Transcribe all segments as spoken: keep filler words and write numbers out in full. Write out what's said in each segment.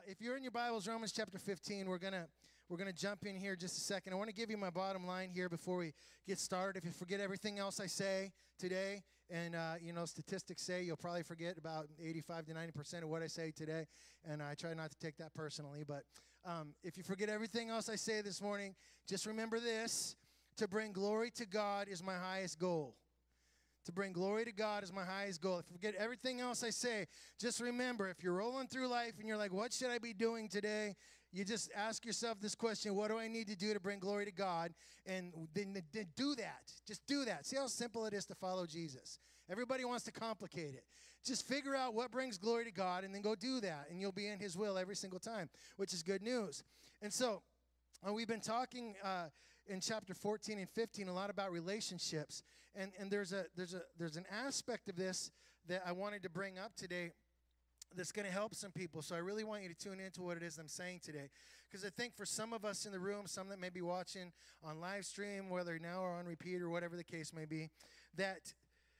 if you're in your Bibles, Romans chapter fifteen, we're gonna we're gonna jump in here just a second. I want to give you my bottom line here before we get started. If you forget everything else I say today, and uh, you know, statistics say you'll probably forget about eighty-five to ninety percent of what I say today, and I try not to take that personally. But um, if you forget everything else I say this morning, just remember this: to bring glory to God is my highest goal. To bring glory to God is my highest goal. If you forget everything else I say, just remember, if you're rolling through life and you're like, what should I be doing today? You just ask yourself this question: what do I need to do to bring glory to God? And then, then do that. Just do that. See how simple it is to follow Jesus. Everybody wants to complicate it. Just figure out what brings glory to God and then go do that. And you'll be in His will every single time, which is good news. And so uh, we've been talking uh, in chapter fourteen and fifteen a lot about relationships. And and there's a there's a there's an aspect of this that I wanted to bring up today that's going to help some people. So I really want you to tune into what it is I'm saying today, because I think for some of us in the room, some that may be watching on live stream, whether now or on repeat or whatever the case may be, that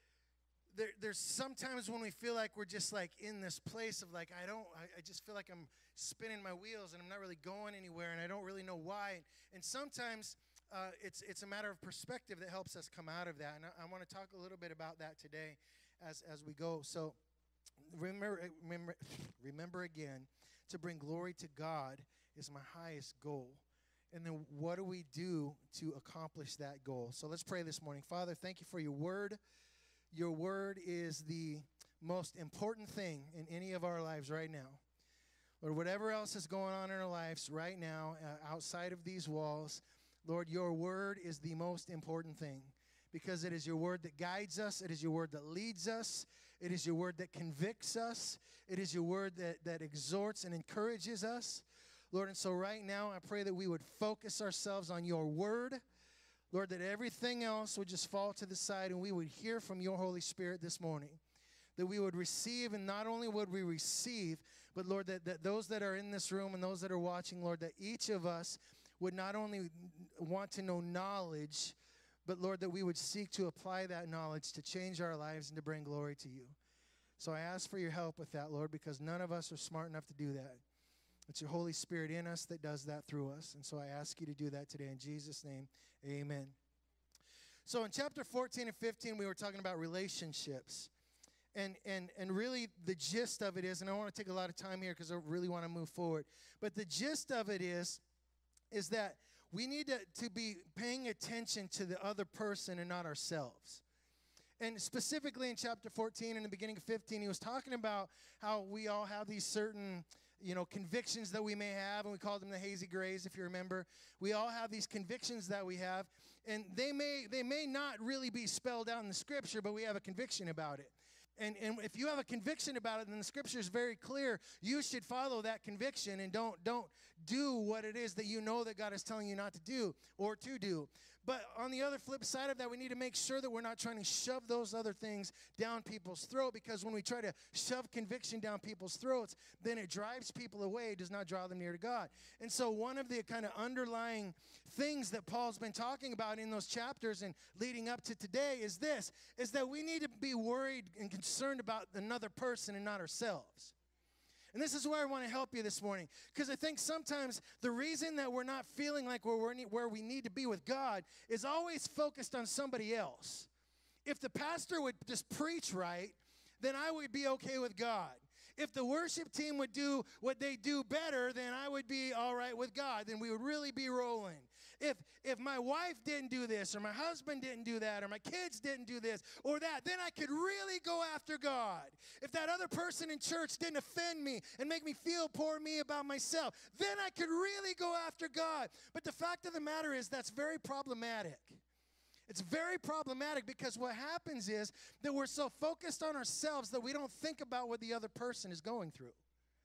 there, there's sometimes when we feel like we're just like in this place of like, I don't, I, I just feel like I'm spinning my wheels and I'm not really going anywhere and I don't really know why. And sometimes Uh, it's it's a matter of perspective that helps us come out of that, and I, I want to talk a little bit about that today, as as we go. So, remember remember remember again, to bring glory to God is my highest goal, and then what do we do to accomplish that goal? So let's pray this morning. Father, thank you for your word. Your word is the most important thing in any of our lives right now. Lord, whatever else is going on in our lives right now, uh, outside of these walls, Lord, your word is the most important thing, because it is your word that guides us. It is your word that leads us. It is your word that convicts us. It is your word that, that exhorts and encourages us. Lord, and so right now I pray that we would focus ourselves on your word. Lord, that everything else would just fall to the side and we would hear from your Holy Spirit this morning. That we would receive, and not only would we receive, but Lord, that, that those that are in this room and those that are watching, Lord, that each of us would not only want to know knowledge, but Lord, that we would seek to apply that knowledge to change our lives and to bring glory to you. So I ask for your help with that, Lord, because none of us are smart enough to do that. It's your Holy Spirit in us that does that through us. And so I ask you to do that today in Jesus' name. Amen. So in chapter fourteen and fifteen, we were talking about relationships. And and and really the gist of it is, and I want to take a lot of time here because I really want to move forward, but the gist of it is, is that we need to, to be paying attention to the other person and not ourselves. And specifically in chapter fourteen and the beginning of fifteen, he was talking about how we all have these certain, you know, convictions that we may have, and we called them the hazy grays, if you remember. We all have these convictions that we have, and they may they may not really be spelled out in the scripture, but we have a conviction about it. And, and if you have a conviction about it, then the scripture is very clear. You should follow that conviction and don't don't do what it is that you know that God is telling you not to do or to do. But on the other flip side of that, we need to make sure that we're not trying to shove those other things down people's throat, because when we try to shove conviction down people's throats, then it drives people away. It does not draw them near to God. And so one of the kind of underlying things that Paul's been talking about in those chapters and leading up to today is this, is that we need to be worried and concerned about another person and not ourselves. And this is where I want to help you this morning, because I think sometimes the reason that we're not feeling like we're where we need to be with God is always focused on somebody else. If the pastor would just preach right, then I would be okay with God. If the worship team would do what they do better, then I would be all right with God. Then we would really be rolling. If if my wife didn't do this, or my husband didn't do that, or my kids didn't do this or that, then I could really go after God. If that other person in church didn't offend me and make me feel poor me about myself, then I could really go after God. But the fact of the matter is, that's very problematic. It's very problematic, because what happens is that we're so focused on ourselves that we don't think about what the other person is going through.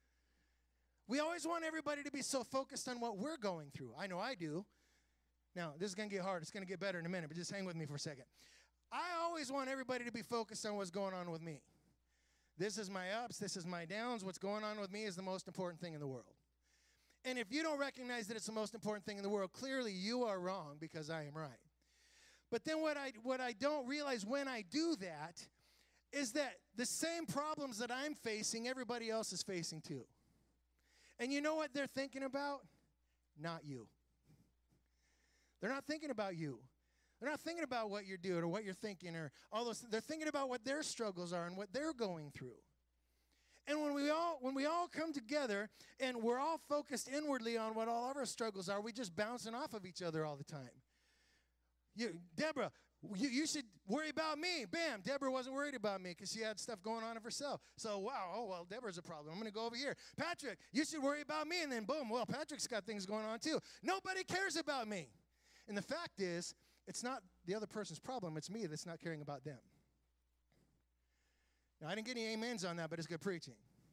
We always want everybody to be so focused on what we're going through. I know I do. Now, this is going to get hard. It's going to get better in a minute, but just hang with me for a second. I always want everybody to be focused on what's going on with me. This is my ups. This is my downs. What's going on with me is the most important thing in the world. And if you don't recognize that it's the most important thing in the world, clearly you are wrong, because I am right. But then what I what I don't realize when I do that is that the same problems that I'm facing, everybody else is facing too. And you know what they're thinking about? Not you. They're not thinking about you. They're not thinking about what you're doing or what you're thinking or all those. They're thinking about what their struggles are and what they're going through. And when we all when we all come together and we're all focused inwardly on what all of our struggles are, we just bouncing off of each other all the time. You, Deborah, you, you should worry about me. Bam, Deborah wasn't worried about me because she had stuff going on of herself. So, wow, oh, well, Deborah's a problem. I'm going to go over here. Patrick, you should worry about me. And then, boom, well, Patrick's got things going on too. Nobody cares about me. And the fact is, it's not the other person's problem. It's me that's not caring about them. Now, I didn't get any amens on that, but it's good preaching.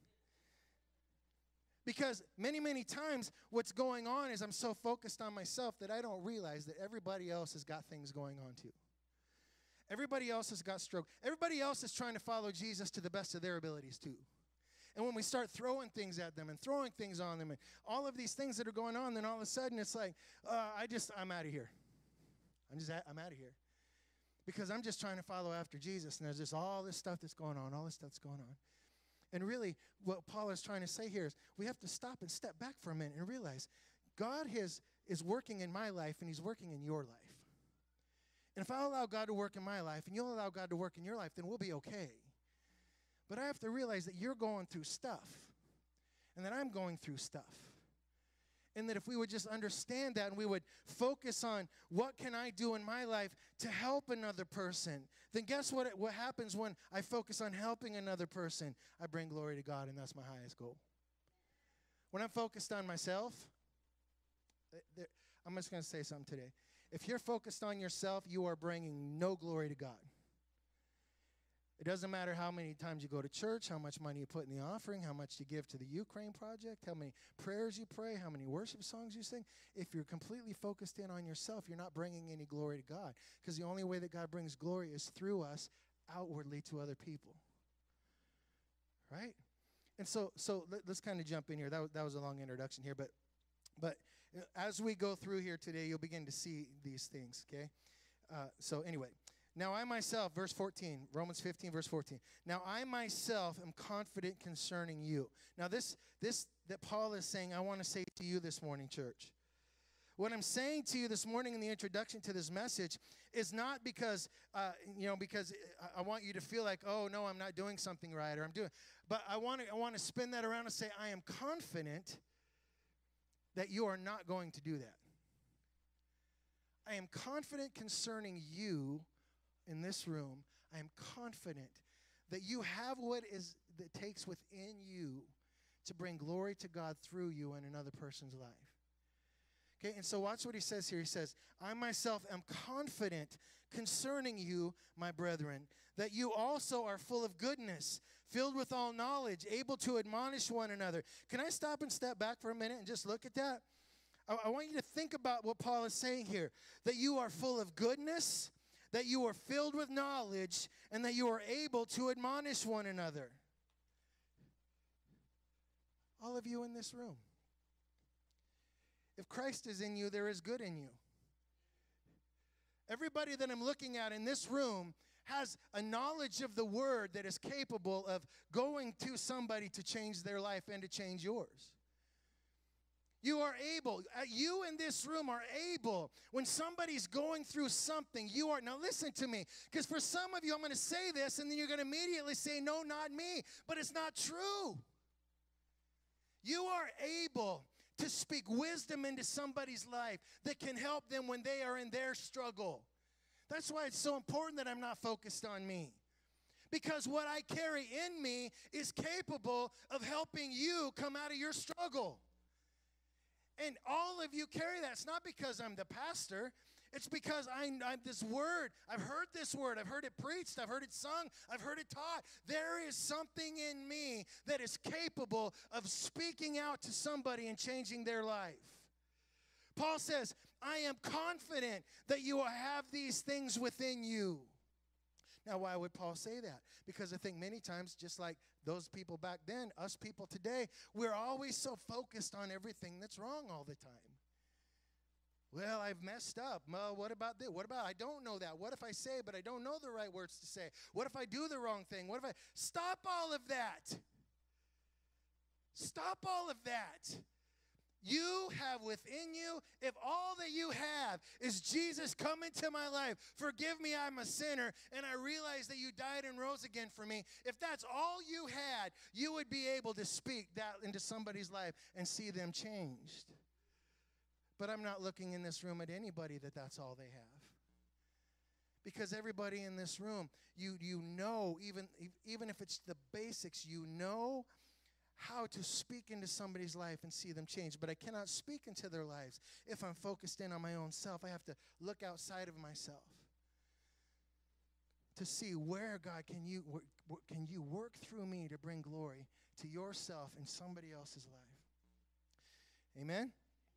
Because many, many times what's going on is I'm so focused on myself that I don't realize that everybody else has got things going on too. Everybody else has got stroke. Everybody else is trying to follow Jesus to the best of their abilities too. And when we start throwing things at them and throwing things on them and all of these things that are going on, then all of a sudden it's like, uh, I just, I'm out of here. I'm just, I'm out of here. Because I'm just trying to follow after Jesus, and there's just all this stuff that's going on, all this stuff that's going on. And really, what Paul is trying to say here is we have to stop and step back for a minute and realize God has, is working in my life, and he's working in your life. And if I allow God to work in my life, and you'll allow God to work in your life, then we'll be okay. But I have to realize that you're going through stuff, and that I'm going through stuff. And that if we would just understand that and we would focus on what can I do in my life to help another person, then guess what, what happens when I focus on helping another person? I bring glory to God, and that's my highest goal. When I'm focused on myself, there, I'm just going to say something today. If you're focused on yourself, you are bringing no glory to God. It doesn't matter how many times you go to church, how much money you put in the offering, how much you give to the Ukraine project, how many prayers you pray, how many worship songs you sing. If you're completely focused in on yourself, you're not bringing any glory to God. Because the only way that God brings glory is through us outwardly to other people. Right? And so so let, let's kind of jump in here. That was, that was a long introduction here. But, but as we go through here today, you'll begin to see these things, okay? Uh, so anyway. Now I myself, verse fourteen, Romans fifteen, verse fourteen. Now I myself am confident concerning you. Now this, this that Paul is saying, I want to say to you this morning, church. What I'm saying to you this morning in the introduction to this message is not because, uh, you know, because I want you to feel like, oh, no, I'm not doing something right, or I'm doing, but I want to, I want to spin that around and say, I am confident that you are not going to do that. I am confident concerning you. In this room, I am confident that you have what is that takes within you to bring glory to God through you in another person's life. Okay, and so watch what he says here. He says, I myself am confident concerning you, my brethren, that you also are full of goodness, filled with all knowledge, able to admonish one another. Can I stop and step back for a minute and just look at that? I, I want you to think about what Paul is saying here, that you are full of goodness, that you are filled with knowledge, and that you are able to admonish one another. All of you in this room. If Christ is in you, there is good in you. Everybody that I'm looking at in this room has a knowledge of the word that is capable of going to somebody to change their life and to change yours. You are able, uh, you in this room are able, when somebody's going through something, you are, now listen to me, because for some of you, I'm going to say this, and then you're going to immediately say, no, not me, but it's not true. You are able to speak wisdom into somebody's life that can help them when they are in their struggle. That's why it's so important that I'm not focused on me. Because what I carry in me is capable of helping you come out of your struggle. And all of you carry that. It's not because I'm the pastor. It's because I, I'm this word. I've heard this word. I've heard it preached. I've heard it sung. I've heard it taught. There is something in me that is capable of speaking out to somebody and changing their life. Paul says, I am confident that you will have these things within you. Now, why would Paul say that? Because I think many times, just like those people back then, us people today, we're always so focused on everything that's wrong all the time. Well, I've messed up. Well, what about this? What about I don't know that? What if I say, but I don't know the right words to say? What if I do the wrong thing? What if I... Stop all of that. Stop all of that. You have within you, if all that you have is Jesus, come into my life, forgive me, I'm a sinner, and I realize that you died and rose again for me. If that's all you had, you would be able to speak that into somebody's life and see them changed. But I'm not looking in this room at anybody that that's all they have. Because everybody in this room, you you know, even, even if it's the basics, you know how to speak into somebody's life and see them change. But I cannot speak into their lives if I'm focused in on my own self. I have to look outside of myself to see where, God, can you, can you work through me to bring glory to yourself in somebody else's life. Amen?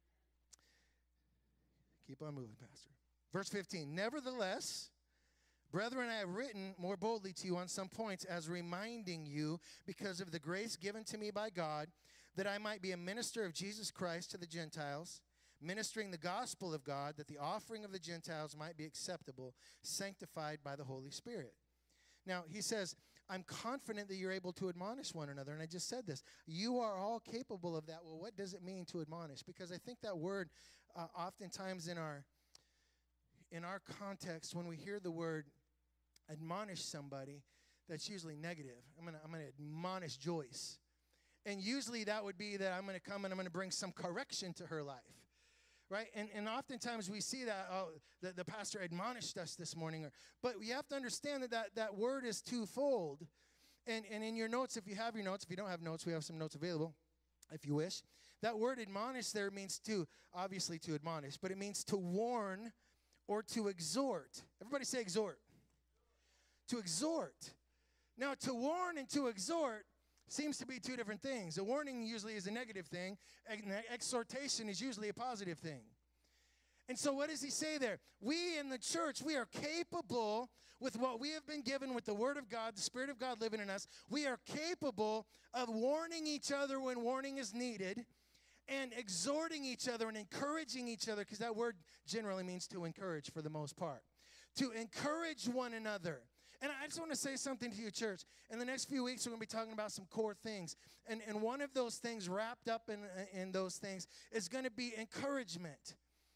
Keep on moving, Pastor. Verse fifteen, nevertheless, brethren, I have written more boldly to you on some points as reminding you, because of the grace given to me by God, that I might be a minister of Jesus Christ to the Gentiles, ministering the gospel of God, that the offering of the Gentiles might be acceptable, sanctified by the Holy Spirit. Now, he says, I'm confident that you're able to admonish one another. And I just said this. You are all capable of that. Well, what does it mean to admonish? Because I think that word, uh, oftentimes in our in our context, when we hear the word admonish somebody, that's usually negative. I'm gonna I'm gonna admonish Joyce. And usually that would be that I'm gonna come and I'm gonna bring some correction to her life. Right? And and oftentimes we see that, oh, the, the pastor admonished us this morning. Or, but you have to understand that, that that word is twofold. And, and in your notes, if you have your notes, if you don't have notes, we have some notes available, if you wish. That word admonish there means to, obviously to admonish, but it means to warn or to exhort. Everybody say exhort. To exhort. Now, to warn and to exhort seems to be two different things. A warning usually is a negative thing, and exhortation is usually a positive thing. And so what does he say there? We in the church, we are capable with what we have been given with the Word of God, the Spirit of God living in us. We are capable of warning each other when warning is needed, and exhorting each other and encouraging each other, because that word generally means to encourage for the most part. To encourage one another. And I just want to say something to you, church. In the next few weeks, we're going to be talking about some core things. And, and one of those things, wrapped up in, in those things, is going to be encouragement.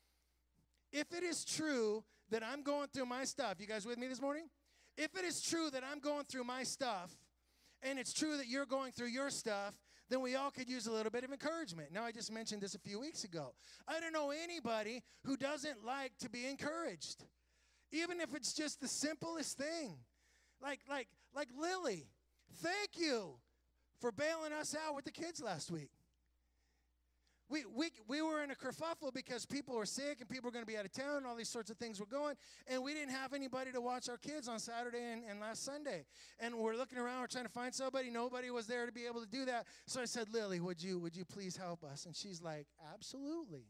If it is true that I'm going through my stuff, you guys with me this morning? If it is true that I'm going through my stuff, and it's true that you're going through your stuff, then we all could use a little bit of encouragement. Now, I just mentioned this a few weeks ago. I don't know anybody who doesn't like to be encouraged, even if it's just the simplest thing. Like, like, like Lily, thank you for bailing us out with the kids last week. We, we, we were in a kerfuffle because people were sick and people were going to be out of town and all these sorts of things were going, and we didn't have anybody to watch our kids on Saturday and, and last Sunday. And we're looking around, we're trying to find somebody. Nobody was there to be able to do that. So I said, Lily, would you, would you please help us? And she's like, absolutely.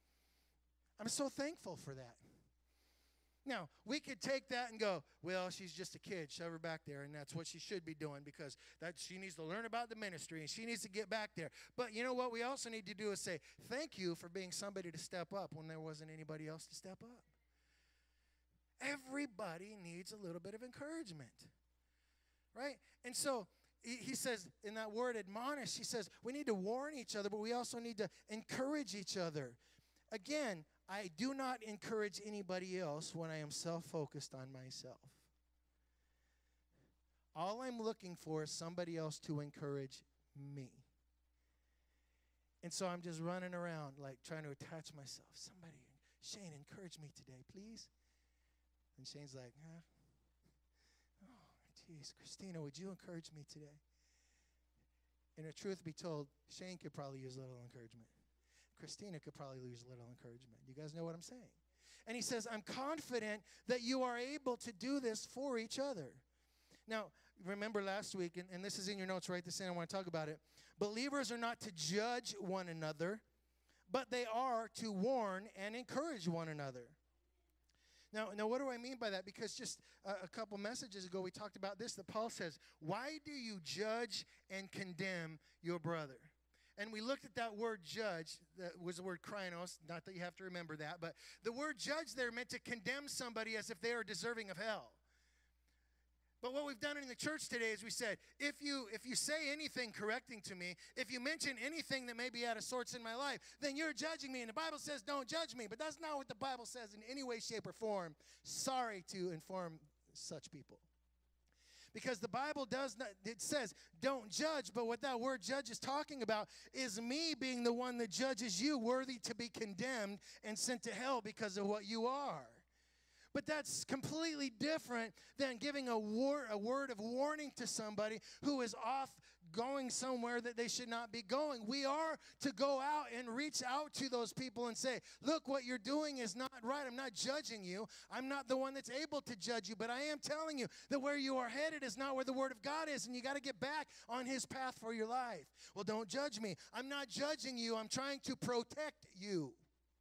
I'm so thankful for that. Now, we could take that and go, well, she's just a kid. Shove her back there, and that's what she should be doing, because that she needs to learn about the ministry, and she needs to get back there. But you know what we also need to do is say, thank you for being somebody to step up when there wasn't anybody else to step up. Everybody needs a little bit of encouragement, right? And so he, he says, in that word admonish, he says, we need to warn each other, but we also need to encourage each other. Again, I do not encourage anybody else when I am self-focused on myself. All I'm looking for is somebody else to encourage me. And so I'm just running around like trying to attach myself. Somebody, Shane, encourage me today, please. And Shane's like, huh? Oh, geez, Christina, would you encourage me today? And the truth be told, Shane could probably use a little encouragement. Christina could probably use a little encouragement. You guys know what I'm saying? And he says, I'm confident that you are able to do this for each other. Now, remember last week, and, and this is in your notes, write this in, I want to talk about it. Believers are not to judge one another, but they are to warn and encourage one another. Now, now what do I mean by that? Because just a, a couple messages ago, we talked about this, that Paul says, why do you judge and condemn your brother? And we looked at that word judge, that was the word krainos, not that you have to remember that, but the word judge there meant to condemn somebody as if they are deserving of hell. But what we've done in the church today is we said, if you if you say anything correcting to me, if you mention anything that may be out of sorts in my life, then you're judging me. And the Bible says don't judge me. But that's not what the Bible says in any way, shape, or form. Sorry to inform such people. Because the Bible does not, it says don't judge, but what that word judge is talking about is me being the one that judges you, worthy to be condemned and sent to hell because of what you are. But that's completely different than giving a, war, a word of warning to somebody who is off going somewhere that they should not be going. We are to go out and reach out to those people and say, look, what you're doing is not right. I'm not judging you. I'm not the one that's able to judge you, but I am telling you that where you are headed is not where the Word of God is, and you got to get back on His path for your life. Well, don't judge me. I'm not judging you. I'm trying to protect you.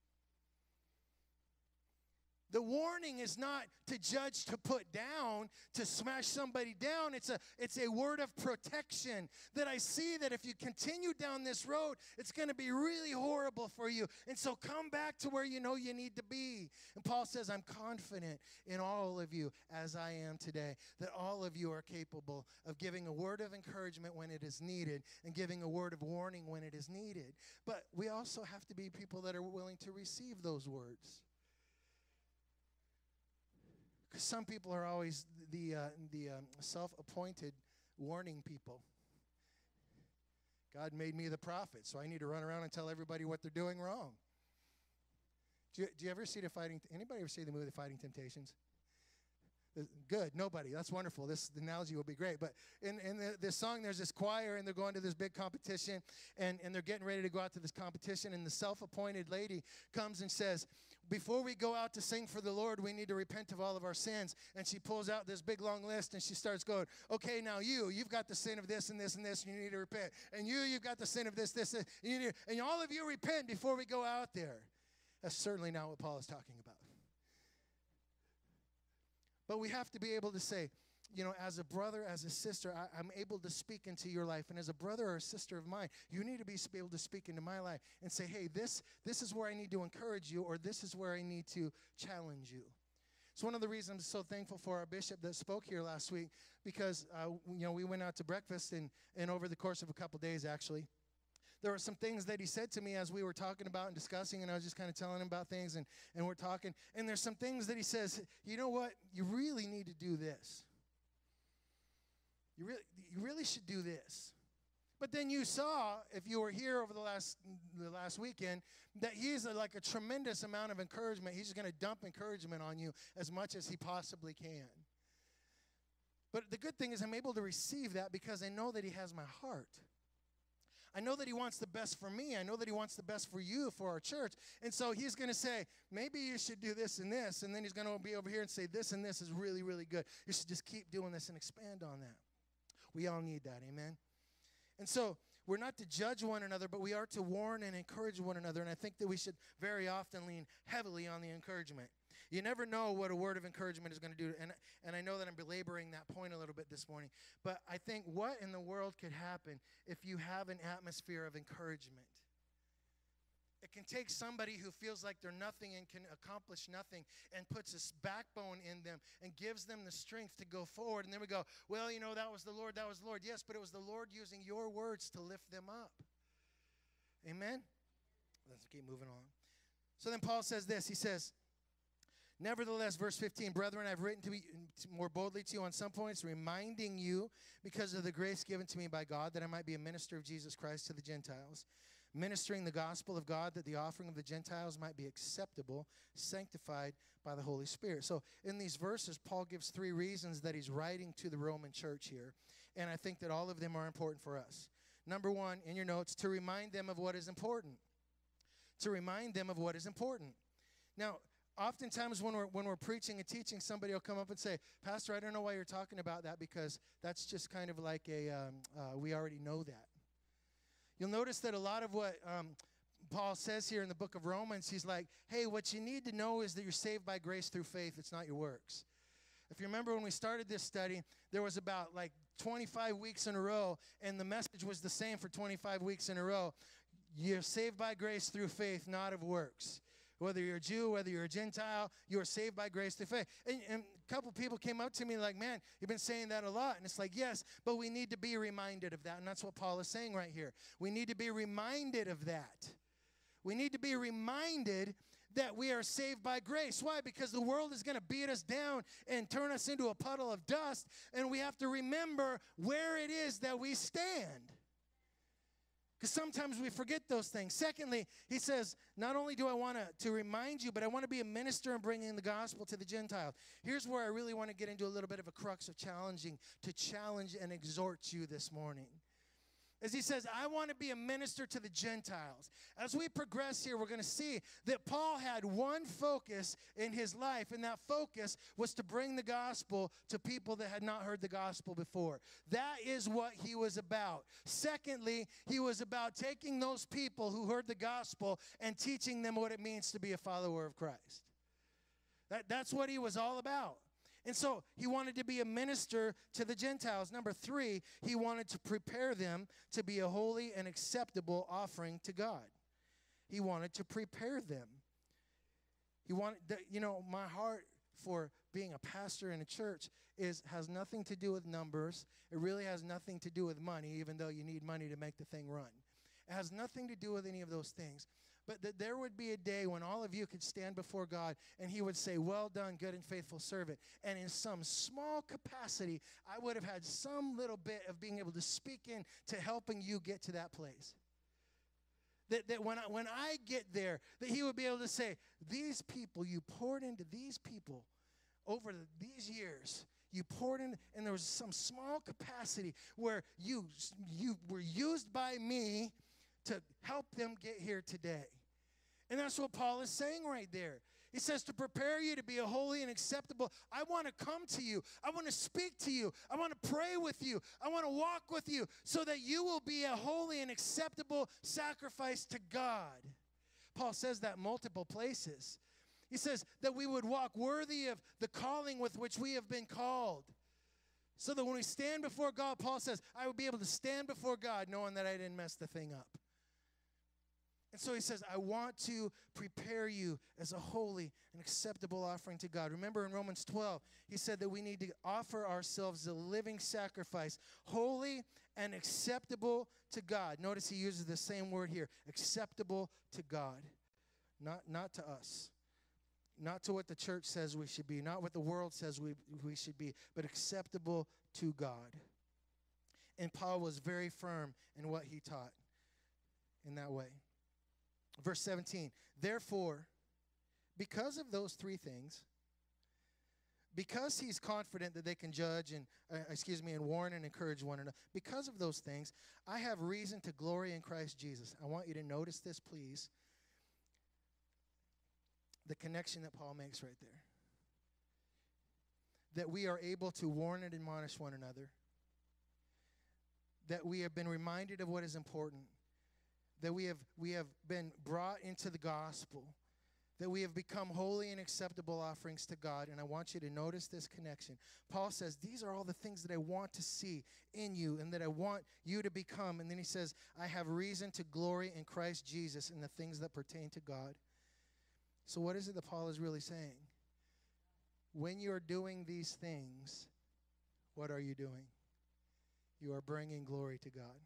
The warning is not to judge, to put down, to smash somebody down. It's a, it's a word of protection that I see that if you continue down this road, it's going to be really horrible for you. And so come back to where you know you need to be. And Paul says, I'm confident in all of you as I am today, that all of you are capable of giving a word of encouragement when it is needed and giving a word of warning when it is needed. But we also have to be people that are willing to receive those words. Because some people are always the uh, the um, self-appointed warning people. God made me the prophet, so I need to run around and tell everybody what they're doing wrong. Do you, do you ever see the fighting? Anybody ever see the movie The Fighting Temptations? Good, nobody. That's wonderful. This analogy will be great. But in, in the, this song, there's this choir, and they're going to this big competition, and, and they're getting ready to go out to this competition, and the self-appointed lady comes and says, before we go out to sing for the Lord, we need to repent of all of our sins. And she pulls out this big, long list, and she starts going, okay, now you, you've got the sin of this and this and this, and you need to repent. And you, you've got the sin of this, this, this, and, you need, and all of you repent before we go out there. That's certainly not what Paul is talking about. But we have to be able to say, you know, as a brother, as a sister, I, I'm able to speak into your life. And as a brother or a sister of mine, you need to be able to speak into my life and say, hey, this, this is where I need to encourage you, or this is where I need to challenge you. It's one of the reasons I'm so thankful for our bishop that spoke here last week, because, uh, you know, we went out to breakfast, and, and over the course of a couple days, actually, there were some things that he said to me as we were talking about and discussing, and I was just kind of telling him about things, and, and we're talking. And there's some things that he says, you know what, you really need to do this. You really, you really should do this. But then you saw, if you were here over the last the last weekend, that he's a, like a tremendous amount of encouragement. He's just going to dump encouragement on you as much as he possibly can. But the good thing is I'm able to receive that because I know that he has my heart. I know that he wants the best for me. I know that he wants the best for you, for our church. And so he's going to say, maybe you should do this and this. And then he's going to be over here and say, this and this is really, really good. You should just keep doing this and expand on that. We all need that, amen? And so we're not to judge one another, but we are to warn and encourage one another. And I think that we should very often lean heavily on the encouragement. You never know what a word of encouragement is going to do. And, and I know that I'm belaboring that point a little bit this morning. But I think what in the world could happen if you have an atmosphere of encouragement? It can take somebody who feels like they're nothing and can accomplish nothing and puts this backbone in them and gives them the strength to go forward. And then we go, well, you know, that was the Lord, that was the Lord. Yes, but it was the Lord using your words to lift them up. Amen? Let's keep moving on. So then Paul says this. He says, nevertheless, verse fifteen, brethren, I've written to be more boldly to you on some points, reminding you, because of the grace given to me by God, that I might be a minister of Jesus Christ to the Gentiles, ministering the gospel of God, that the offering of the Gentiles might be acceptable, sanctified by the Holy Spirit. So in these verses, Paul gives three reasons that he's writing to the Roman church here, and I think that all of them are important for us. Number one, in your notes, to remind them of what is important. To remind them of what is important. Now, oftentimes when we're, when we're preaching and teaching, somebody will come up and say, Pastor, I don't know why you're talking about that, because that's just kind of like a, um, uh, we already know that. You'll notice that a lot of what um, Paul says here in the book of Romans, he's like, hey, what you need to know is that you're saved by grace through faith. It's not your works. If you remember when we started this study, there was about like twenty-five weeks in a row, and the message was the same for twenty-five weeks in a row. You're saved by grace through faith, not of works. Whether you're a Jew, whether you're a Gentile, you are saved by grace through faith. And, and a couple people came up to me like, man, you've been saying that a lot. And it's like, yes, but we need to be reminded of that. And that's what Paul is saying right here. We need to be reminded of that. We need to be reminded that we are saved by grace. Why? Because the world is going to beat us down and turn us into a puddle of dust. And we have to remember where it is that we stand. Because sometimes we forget those things. Secondly, he says, not only do I want to, to remind you, but I want to be a minister in bringing the gospel to the Gentiles. Here's where I really want to get into a little bit of a crux of challenging, to challenge and exhort you this morning. As he says, I want to be a minister to the Gentiles. As we progress here, we're going to see that Paul had one focus in his life, and that focus was to bring the gospel to people that had not heard the gospel before. That is what he was about. Secondly, he was about taking those people who heard the gospel and teaching them what it means to be a follower of Christ. That, that's what he was all about. And so he wanted to be a minister to the Gentiles. Number three, he wanted to prepare them to be a holy and acceptable offering to God. He wanted to prepare them. He wanted, the, you know, my heart for being a pastor in a church is has nothing to do with numbers. It really has nothing to do with money, even though you need money to make the thing run. It has nothing to do with any of those things. But that there would be a day when all of you could stand before God and he would say, well done, good and faithful servant. And in some small capacity, I would have had some little bit of being able to speak in to helping you get to that place. That, that when, I, when I get there, that he would be able to say, these people, you poured into these people over the, these years. You poured in, and there was some small capacity where you, you were used by me to help them get here today. And that's what Paul is saying right there. He says to prepare you to be a holy and acceptable. I want to come to you. I want to speak to you. I want to pray with you. I want to walk with you so that you will be a holy and acceptable sacrifice to God. Paul says that multiple places. He says that we would walk worthy of the calling with which we have been called. So that when we stand before God, Paul says, I will be able to stand before God knowing that I didn't mess the thing up. And so he says, I want to prepare you as a holy and acceptable offering to God. Remember in Romans twelve, he said that we need to offer ourselves a living sacrifice, holy and acceptable to God. Notice he uses the same word here, acceptable to God, not, not to us. Not to what the church says we should be, not what the world says we, we should be, but acceptable to God. And Paul was very firm in what he taught in that way. Verse seventeen, therefore, because of those three things, because he's confident that they can judge and, uh, excuse me, and warn and encourage one another, because of those things, I have reason to glory in Christ Jesus. I want you to notice this, please. The connection that Paul makes right there. That we are able to warn and admonish one another. That we have been reminded of what is important. That we have, we have been brought into the gospel. That we have become holy and acceptable offerings to God. And I want you to notice this connection. Paul says, these are all the things that I want to see in you and that I want you to become. And then he says, I have reason to glory in Christ Jesus in the things that pertain to God. So what is it that Paul is really saying? When you're doing these things, what are you doing? You are bringing glory to God.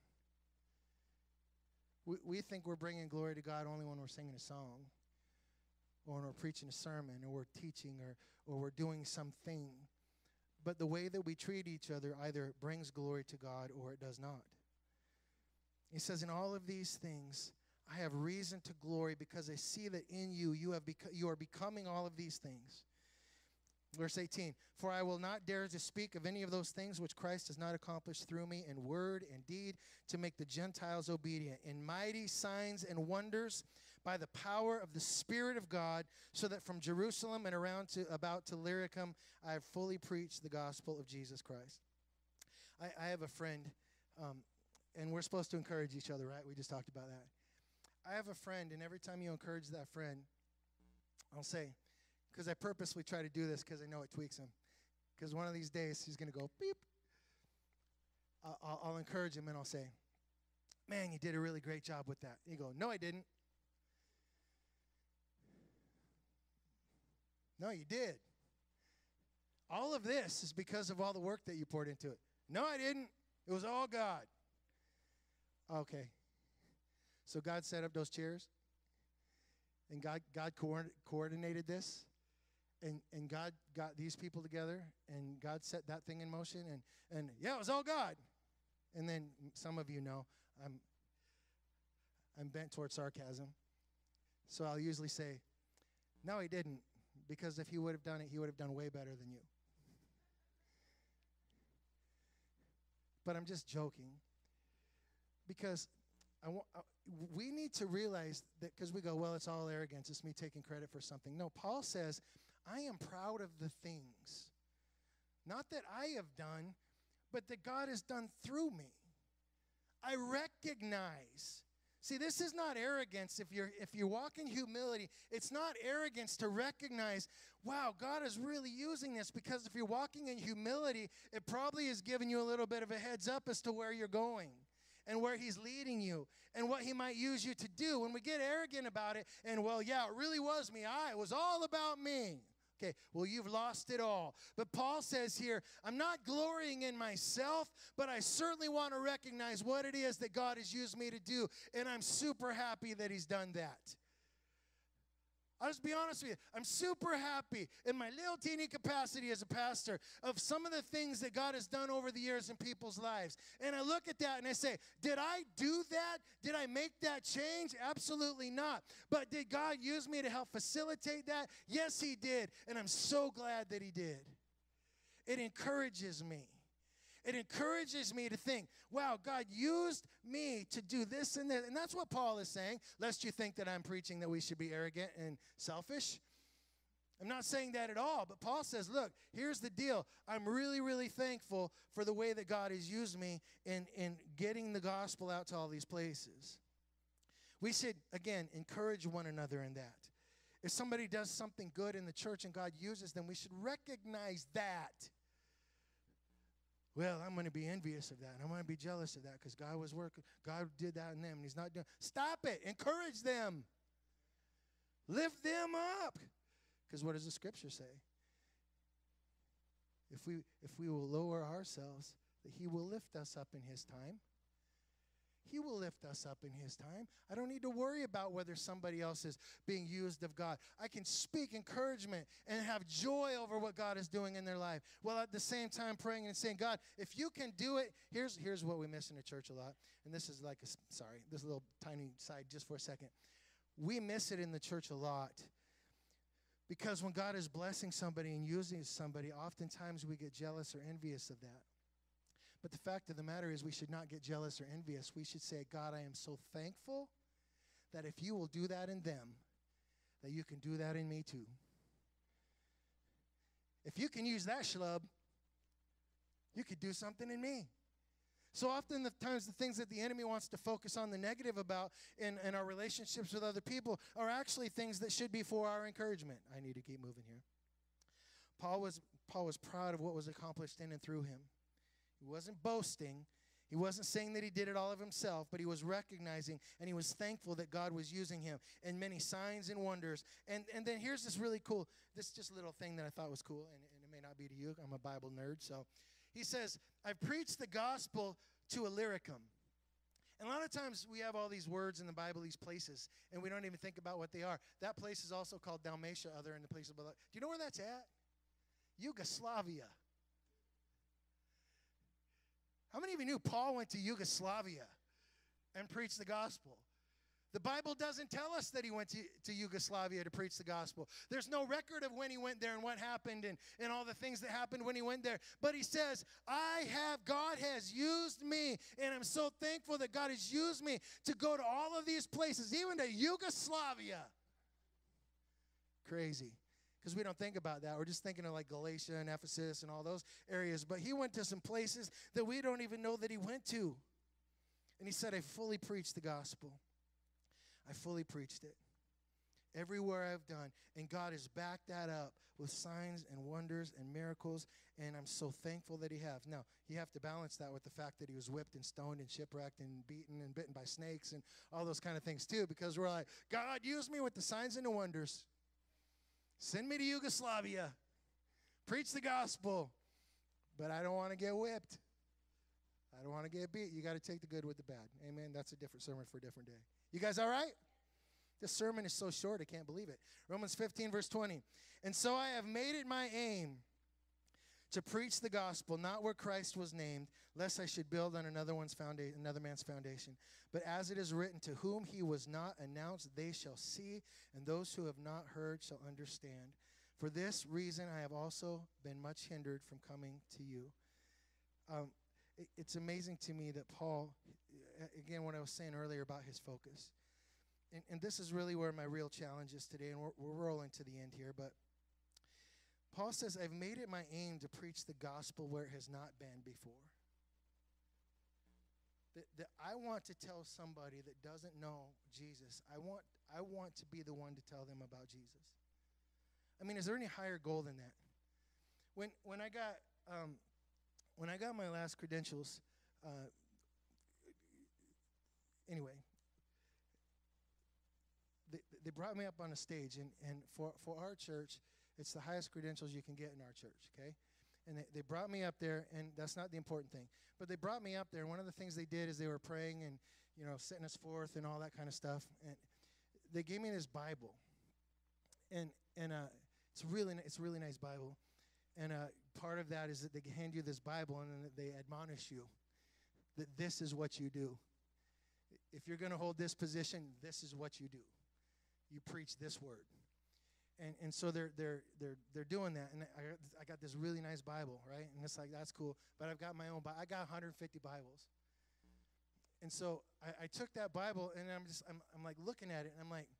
We, we think we're bringing glory to God only when we're singing a song, or when we're preaching a sermon, or we're teaching, or, or we're doing something. But the way that we treat each other either brings glory to God or it does not. He says, in all of these things, I have reason to glory because I see that in you, you, have beco- you are becoming all of these things. Verse eighteen, for I will not dare to speak of any of those things which Christ has not accomplished through me in word and deed to make the Gentiles obedient, in mighty signs and wonders by the power of the Spirit of God, so that from Jerusalem and around to about to Illyricum, I have fully preached the gospel of Jesus Christ. I, I have a friend, um, and we're supposed to encourage each other, right? We just talked about that. I have a friend, and every time you encourage that friend, I'll say, because I purposely try to do this because I know it tweaks him. Because one of these days he's going to go beep. I'll, I'll, I'll encourage him and I'll say, man, you did a really great job with that. He go, no, I didn't. No, you did. All of this is because of all the work that you poured into it. No, I didn't. It was all God. Okay. So God set up those chairs, and God God co- coordinated this, and, and God got these people together, and God set that thing in motion, and, and yeah, it was all God. And then some of you know I'm I'm bent towards sarcasm, so I'll usually say, no, he didn't, because if he would have done it, he would have done way better than you. But I'm just joking, because I want, uh, we need to realize that, because we go, well, it's all arrogance. It's me taking credit for something. No, Paul says, I am proud of the things, not that I have done, but that God has done through me. I recognize. See, this is not arrogance. If you're if you walk in humility, it's not arrogance to recognize, wow, God is really using this, because if you're walking in humility, it probably is giving you a little bit of a heads up as to where you're going and where he's leading you and what he might use you to do. When we get arrogant about it and, well, yeah, it really was me. I, it was all about me. Okay, well, you've lost it all. But Paul says here, I'm not glorying in myself, but I certainly want to recognize what it is that God has used me to do, and I'm super happy that he's done that. I'll just be honest with you. I'm super happy in my little teeny capacity as a pastor of some of the things that God has done over the years in people's lives. And I look at that and I say, did I do that? Did I make that change? Absolutely not. But did God use me to help facilitate that? Yes, he did. And I'm so glad that he did. It encourages me. It encourages me to think, wow, God used me to do this and that. And that's what Paul is saying, lest you think that I'm preaching that we should be arrogant and selfish. I'm not saying that at all. But Paul says, look, here's the deal. I'm really, really thankful for the way that God has used me in, in getting the gospel out to all these places. We should, again, encourage one another in that. If somebody does something good in the church and God uses them, we should recognize that. Well, I'm going to be envious of that, and I'm going to be jealous of that because God was working. God did that in them, and he's not doing. Stop it. Encourage them. Lift them up. Because what does the scripture say? If we if we will lower ourselves, that he will lift us up in his time. He will lift us up in his time. I don't need to worry about whether somebody else is being used of God. I can speak encouragement and have joy over what God is doing in their life, while at the same time praying and saying, God, if you can do it, here's, here's what we miss in the church a lot. And this is like, a, sorry, this little tiny side just for a second. We miss it in the church a lot. Because when God is blessing somebody and using somebody, oftentimes we get jealous or envious of that. But the fact of the matter is we should not get jealous or envious. We should say, God, I am so thankful that if you will do that in them, that you can do that in me too. If you can use that schlub, you could do something in me. So often the times the things that the enemy wants to focus on the negative about in, in our relationships with other people are actually things that should be for our encouragement. I need to keep moving here. Paul was, Paul was proud of what was accomplished in and through him. He wasn't boasting. He wasn't saying that he did it all of himself, but he was recognizing and he was thankful that God was using him in many signs and wonders. And, and then here's this really cool, this just little thing that I thought was cool, and, and it may not be to you. I'm a Bible nerd. So he says, I've preached the gospel to Illyricum. And a lot of times we have all these words in the Bible, these places, and we don't even think about what they are. That place is also called Dalmatia, other in the place of, do you know where that's at? Yugoslavia. How many of you knew Paul went to Yugoslavia and preached the gospel? The Bible doesn't tell us that he went to, to Yugoslavia to preach the gospel. There's no record of when he went there and what happened and, and all the things that happened when he went there. But he says, I have, God has used me, and I'm so thankful that God has used me to go to all of these places, even to Yugoslavia. Crazy. Because we don't think about that. We're just thinking of like Galatia and Ephesus and all those areas. But he went to some places that we don't even know that he went to. And he said, I fully preached the gospel. I fully preached it. Everywhere I've done. And God has backed that up with signs and wonders and miracles. And I'm so thankful that he has. Now, you have to balance that with the fact that he was whipped and stoned and shipwrecked and beaten and bitten by snakes and all those kind of things too. Because we're like, God used me with the signs and the wonders. Send me to Yugoslavia. Preach the gospel. But I don't want to get whipped. I don't want to get beat. You got to take the good with the bad. Amen. That's a different sermon for a different day. You guys all right? This sermon is so short, I can't believe it. Romans fifteen, verse twenty. And so I have made it my aim to preach the gospel, not where Christ was named, lest I should build on another one's foundation, another man's foundation. But as it is written, to whom he was not announced, they shall see, and those who have not heard shall understand. For this reason I have also been much hindered from coming to you. Um, it, it's amazing to me that Paul, again, what I was saying earlier about his focus, and, and this is really where my real challenge is today, and we're, we're rolling to the end here, but Paul says, I've made it my aim to preach the gospel where it has not been before. That, that I want to tell somebody that doesn't know Jesus, I want, I want to be the one to tell them about Jesus. I mean, is there any higher goal than that? When when I got um, when I got my last credentials, uh, anyway, they, they brought me up on a stage, and, and for, for our church, it's the highest credentials you can get in our church, okay? And they, they brought me up there, and that's not the important thing. But they brought me up there, and one of the things they did is they were praying and, you know, setting us forth and all that kind of stuff. And they gave me this Bible. And and uh, it's really it's a really nice Bible. And uh, part of that is that they hand you this Bible, and then they admonish you that this is what you do. If you're going to hold this position, this is what you do. You preach this word. And and so they're they're they're they're doing that, and I got, I got this really nice Bible, right? And it's like, that's cool. But I've got my own Bible. I got one hundred fifty Bibles. And so I, I took that Bible, and I'm just I'm I'm like looking at it, and I'm like,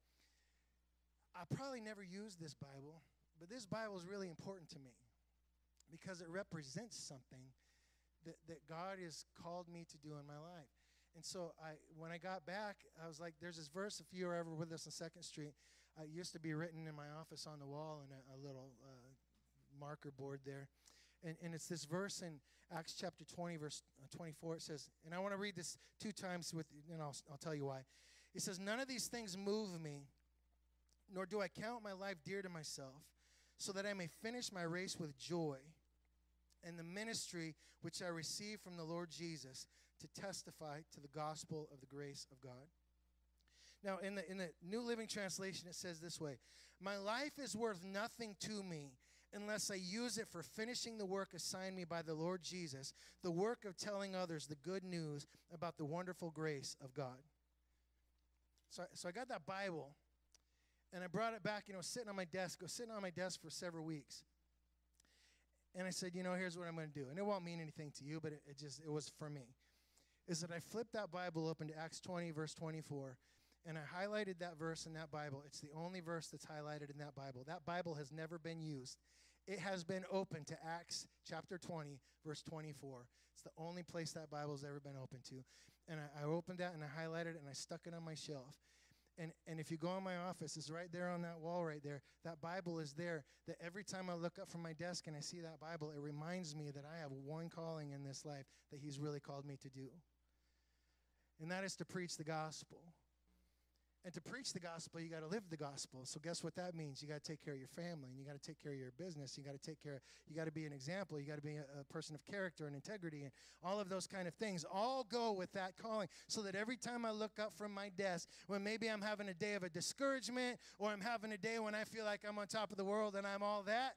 I probably never used this Bible, but this Bible is really important to me because it represents something that that God has called me to do in my life. And so I when I got back, I was like, there's this verse. If you were ever with us on Second Street. Uh, it used to be written in my office on the wall in a, a little uh, marker board there. And, and it's this verse in Acts chapter twenty, verse twenty-four. It says, and I want to read this two times, with, and I'll, I'll tell you why. It says, none of these things move me, nor do I count my life dear to myself, so that I may finish my race with joy and the ministry which I received from the Lord Jesus to testify to the gospel of the grace of God. Now, in the in the New Living Translation, it says this way, my life is worth nothing to me unless I use it for finishing the work assigned me by the Lord Jesus, the work of telling others the good news about the wonderful grace of God. So, so I got that Bible, and I brought it back, you know, sitting on my desk. It was sitting on my desk for several weeks. And I said, you know, here's what I'm going to do. And it won't mean anything to you, but it, it just, it was for me. Is that I flipped that Bible open to Acts twenty, verse twenty-four, and I highlighted that verse in that Bible. It's the only verse that's highlighted in that Bible. That Bible has never been used. It has been open to Acts chapter twenty, verse twenty-four. It's the only place that Bible has ever been open to. And I, I opened that, and I highlighted it, and I stuck it on my shelf. And, and if you go in my office, it's right there on that wall right there. That Bible is there, that every time I look up from my desk and I see that Bible, it reminds me that I have one calling in this life that he's really called me to do. And that is to preach the gospel. And to preach the gospel, you got to live the gospel. So guess what that means? You got to take care of your family, and you got to take care of your business. You got to take care. You got to be an example. You got to be a, a person of character and integrity, and all of those kind of things. All go with that calling, so that every time I look up from my desk, when maybe I'm having a day of a discouragement, or I'm having a day when I feel like I'm on top of the world and I'm all that,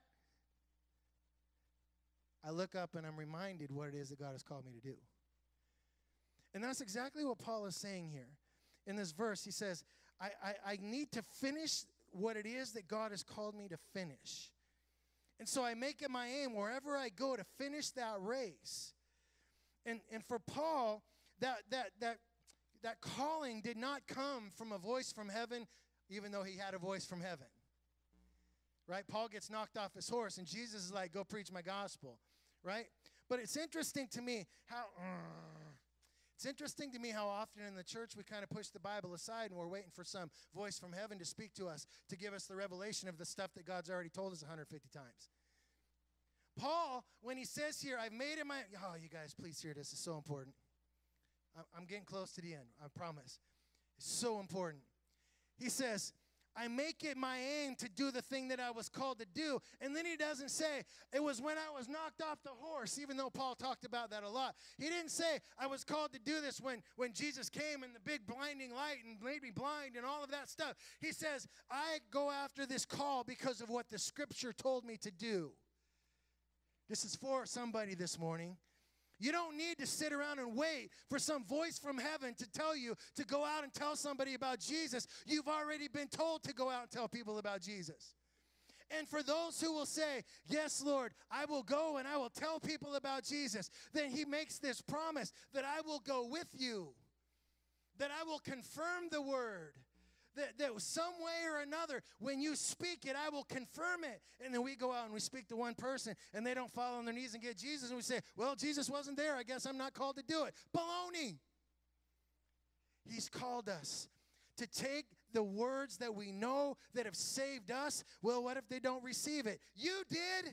I look up and I'm reminded what it is that God has called me to do. And that's exactly what Paul is saying here. In this verse, he says, I, I, I need to finish what it is that God has called me to finish. And so I make it my aim wherever I go to finish that race. And and for Paul, that that that that calling did not come from a voice from heaven, even though he had a voice from heaven. Right? Paul gets knocked off his horse, and Jesus is like, go preach my gospel. Right? But it's interesting to me how... Uh, It's interesting to me how often in the church we kind of push the Bible aside, and we're waiting for some voice from heaven to speak to us, to give us the revelation of the stuff that God's already told us one hundred fifty times. Paul, when he says here, I've made it my... Oh, you guys, please hear this. It's so important. I'm getting close to the end, I promise. It's so important. He says, I make it my aim to do the thing that I was called to do. And then he doesn't say, it was when I was knocked off the horse, even though Paul talked about that a lot. He didn't say, I was called to do this when, when Jesus came in the big blinding light and made me blind and all of that stuff. He says, I go after this call because of what the Scripture told me to do. This is for somebody this morning. You don't need to sit around and wait for some voice from heaven to tell you to go out and tell somebody about Jesus. You've already been told to go out and tell people about Jesus. And for those who will say, yes, Lord, I will go and I will tell people about Jesus, then he makes this promise that I will go with you, that I will confirm the word, that, that some way or another, when you speak it, I will confirm it. And then we go out and we speak to one person, and they don't fall on their knees and get Jesus, and we say, well, Jesus wasn't there. I guess I'm not called to do it. Baloney. He's called us to take the words that we know that have saved us. Well, what if they don't receive it? You did.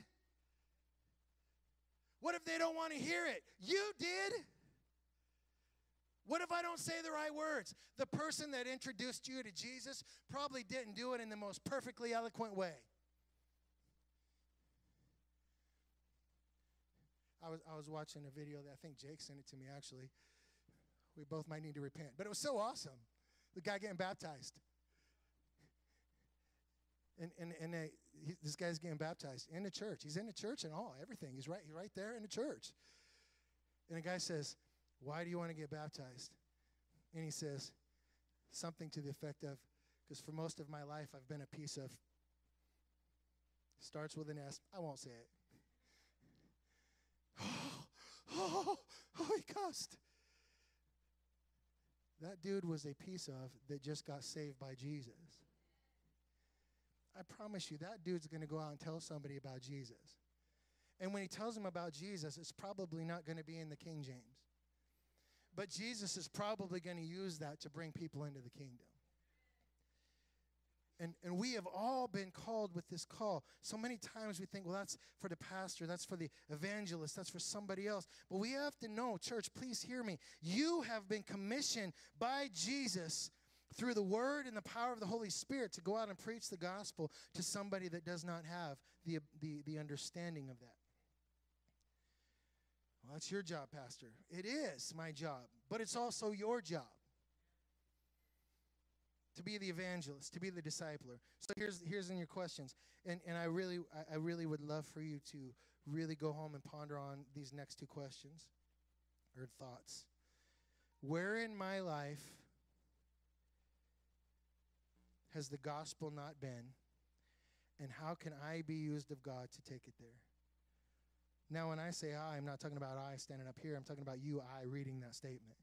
What if they don't want to hear it? You did. What if I don't say the right words? The person that introduced you to Jesus probably didn't do it in the most perfectly eloquent way. I was I was watching a video that I think Jake sent it to me, actually. We both might need to repent. But it was so awesome. The guy getting baptized. And and, and uh, he, this guy's getting baptized in the church. He's in the church and all, everything. He's right, he's right there in the church. And the guy says, why do you want to get baptized? And he says something to the effect of, because for most of my life I've been a piece of, starts with an S. I won't say it. Oh, oh, oh, he cussed. That dude was a piece of that just got saved by Jesus. I promise you, that dude's going to go out and tell somebody about Jesus. And when he tells them about Jesus, it's probably not going to be in the King James. But Jesus is probably going to use that to bring people into the kingdom. And, and we have all been called with this call. So many times we think, well, that's for the pastor, that's for the evangelist, that's for somebody else. But we have to know, church, please hear me. You have been commissioned by Jesus through the word and the power of the Holy Spirit to go out and preach the gospel to somebody that does not have the, the, the understanding of that. Well, that's your job, Pastor. It is my job, but it's also your job to be the evangelist, to be the discipler. So here's here's in your questions, and and I really I, I really would love for you to really go home and ponder on these next two questions or thoughts. Where in my life has the gospel not been, and how can I be used of God to take it there? Now, when I say I, I'm not talking about I standing up here. I'm talking about you, I, reading that statement.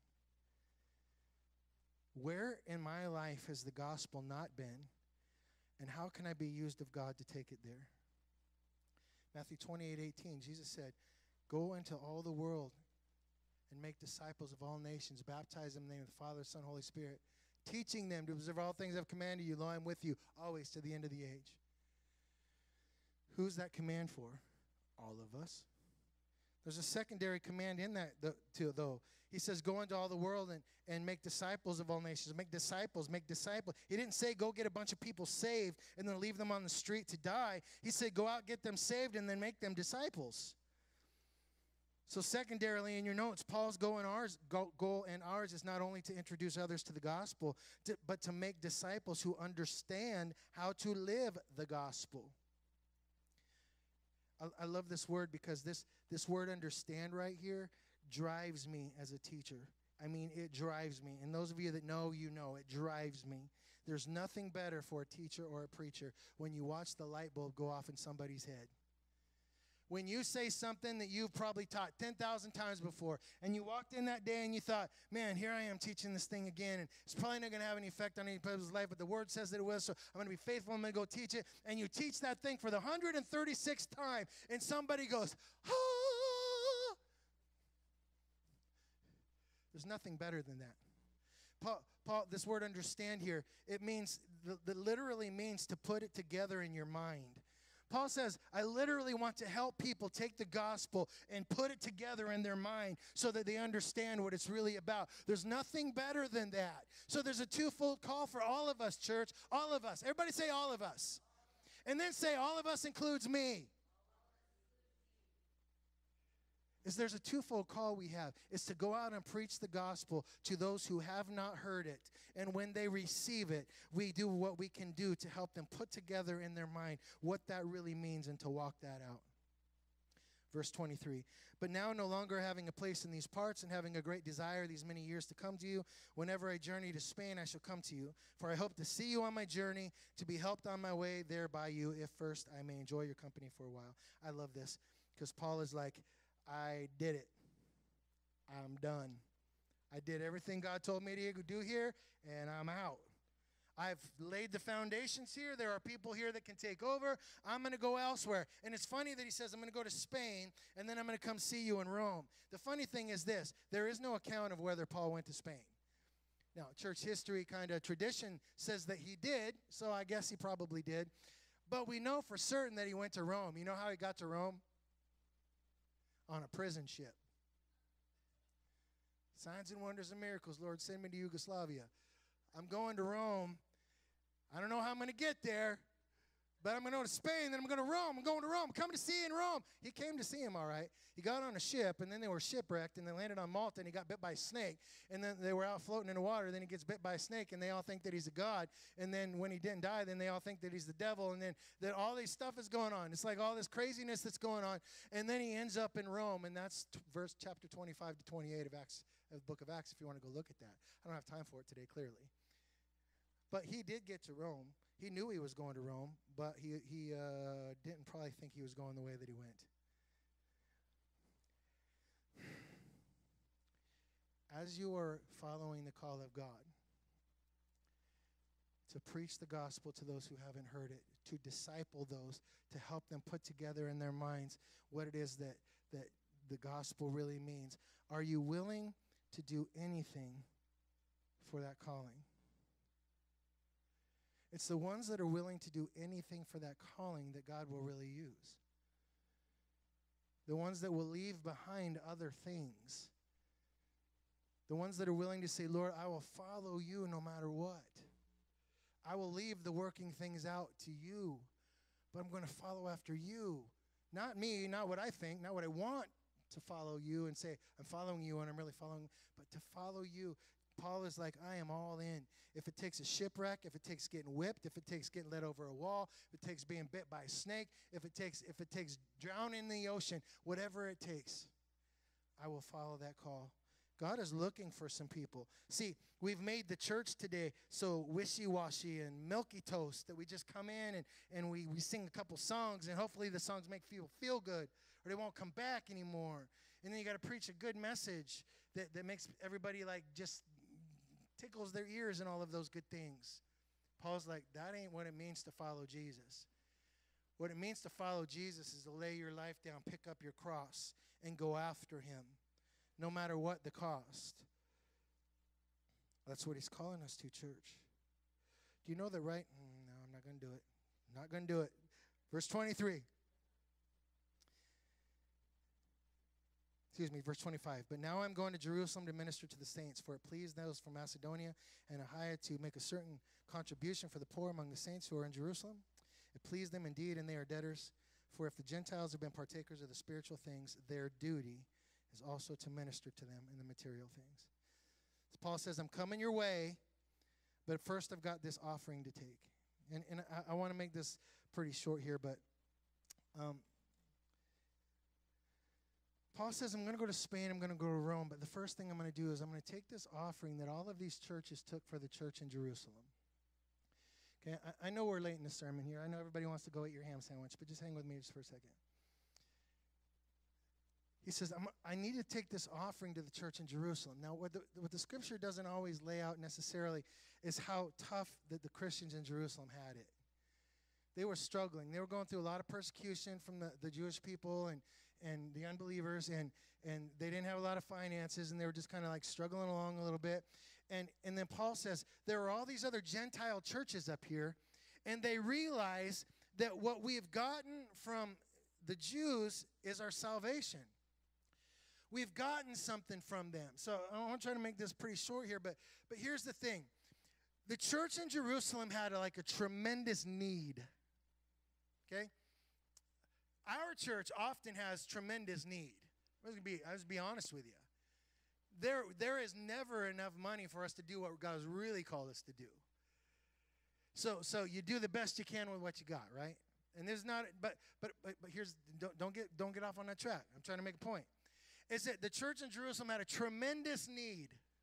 Where in my life has the gospel not been, and how can I be used of God to take it there? Matthew twenty-eight eighteen, Jesus said, go into all the world and make disciples of all nations, baptize them in the name of the Father, Son, Holy Spirit, teaching them to observe all things I've commanded you. Lo, I'm with you always to the end of the age. Who's that command for? All of us. There's a secondary command in that, the, to, though. He says, go into all the world and, and make disciples of all nations. Make disciples, make disciples. He didn't say go get a bunch of people saved and then leave them on the street to die. He said go out, get them saved, and then make them disciples. So secondarily in your notes, Paul's goal and ours, goal and ours is not only to introduce others to the gospel, to, but to make disciples who understand how to live the gospel. I, I love this word because this, this word understand right here drives me as a teacher. I mean, it drives me. And those of you that know, you know, it drives me. There's nothing better for a teacher or a preacher when you watch the light bulb go off in somebody's head. When you say something that you've probably taught ten thousand times before, and you walked in that day and you thought, man, here I am teaching this thing again, and it's probably not going to have any effect on anybody's life, but the word says that it will, so I'm going to be faithful, I'm going to go teach it, and you teach that thing for the one hundred thirty-sixth time, and somebody goes, ah! There's nothing better than that. Paul, Paul, this word understand here, it means, that literally means to put it together in your mind. Paul says, I literally want to help people take the gospel and put it together in their mind so that they understand what it's really about. There's nothing better than that. So there's a twofold call for all of us, church. All of us. Everybody say all of us. And then say all of us includes me. Is there's a twofold call we have. Is to go out and preach the gospel to those who have not heard it. And when they receive it, we do what we can do to help them put together in their mind what that really means and to walk that out. Verse twenty-three, but now no longer having a place in these parts and having a great desire these many years to come to you, whenever I journey to Spain, I shall come to you. For I hope to see you on my journey, to be helped on my way there by you, if first I may enjoy your company for a while. I love this because Paul is like, I did it. I'm done. I did everything God told me to do here, and I'm out. I've laid the foundations here. There are people here that can take over. I'm going to go elsewhere. And it's funny that he says, I'm going to go to Spain, and then I'm going to come see you in Rome. The funny thing is this. There is no account of whether Paul went to Spain. Now, church history kind of tradition says that he did, so I guess he probably did. But we know for certain that he went to Rome. You know how he got to Rome? On a prison ship. Signs and wonders and miracles. Lord, send me to Yugoslavia. I'm going to Rome. I don't know how I'm going to get there, but I'm going to go to Spain, then I'm going to Rome. I'm going to Rome. I'm coming to see you in Rome. He came to see him, all right. He got on a ship, and then they were shipwrecked, and they landed on Malta, and he got bit by a snake. And then they were out floating in the water. Then he gets bit by a snake, and they all think that he's a god. And then when he didn't die, then they all think that he's the devil. And then that all this stuff is going on. It's like all this craziness that's going on. And then he ends up in Rome, and that's t- verse chapter twenty-five to twenty-eight of Acts, of the book of Acts, if you want to go look at that. I don't have time for it today, clearly. But he did get to Rome. He knew he was going to Rome, but he, he uh, didn't probably think he was going the way that he went. As you are following the call of God, to preach the gospel to those who haven't heard it, to disciple those, to help them put together in their minds what it is that, that the gospel really means. Are you willing to do anything for that calling? It's the ones that are willing to do anything for that calling that God will really use. The ones that will leave behind other things. The ones that are willing to say, Lord, I will follow you no matter what. I will leave the working things out to you, but I'm going to follow after you. Not me, not what I think, not what I want to follow you and say, I'm following you and I'm really following, but to follow you. Paul is like, I am all in. If it takes a shipwreck, if it takes getting whipped, if it takes getting led over a wall, if it takes being bit by a snake, if it takes if it takes drowning in the ocean, whatever it takes, I will follow that call. God is looking for some people. See, we've made the church today so wishy-washy and milky toast that we just come in and, and we, we sing a couple songs, and hopefully the songs make people feel good, or they won't come back anymore. And then you got to preach a good message that, that makes everybody like just tickles their ears and all of those good things. Paul's like, that ain't what it means to follow Jesus. What it means to follow Jesus is to lay your life down, pick up your cross, and go after him, no matter what the cost. That's what he's calling us to, church. Do you know that right? Mm, no, I'm not going to do it. I'm not going to do it. Verse twenty-three. Excuse me, verse twenty-five. But now I'm going to Jerusalem to minister to the saints, for it pleased those from Macedonia and Achaia to make a certain contribution for the poor among the saints who are in Jerusalem. It pleased them indeed, and they are debtors. For if the Gentiles have been partakers of the spiritual things, their duty is also to minister to them in the material things. So Paul says, I'm coming your way, but first I've got this offering to take. And, and I, I want to make this pretty short here, but um, Paul says, I'm going to go to Spain, I'm going to go to Rome, but the first thing I'm going to do is I'm going to take this offering that all of these churches took for the church in Jerusalem. Okay, I, I know we're late in the sermon here. I know everybody wants to go eat your ham sandwich, but just hang with me just for a second. He says, I'm, I need to take this offering to the church in Jerusalem. Now, what the, what the scripture doesn't always lay out necessarily is how tough that the Christians in Jerusalem had it. They were struggling. They were going through a lot of persecution from the, the Jewish people and, and the unbelievers, and, and they didn't have a lot of finances, and they were just kind of like struggling along a little bit. And, and then Paul says, there are all these other Gentile churches up here, and they realize that what we have gotten from the Jews is our salvation. We've gotten something from them. So I want to try to make this pretty short here, but, but here's the thing. The church in Jerusalem had a, like a tremendous need, okay? Our church often has tremendous need. I'm just be, I'll just be honest with you. There, there is never enough money for us to do what God has really called us to do. So, so you do the best you can with what you got, right? And there's not, but, but, but, but here's, don't, don't get, don't get off on that track. I'm trying to make a point. Is that the church in Jerusalem had a tremendous need.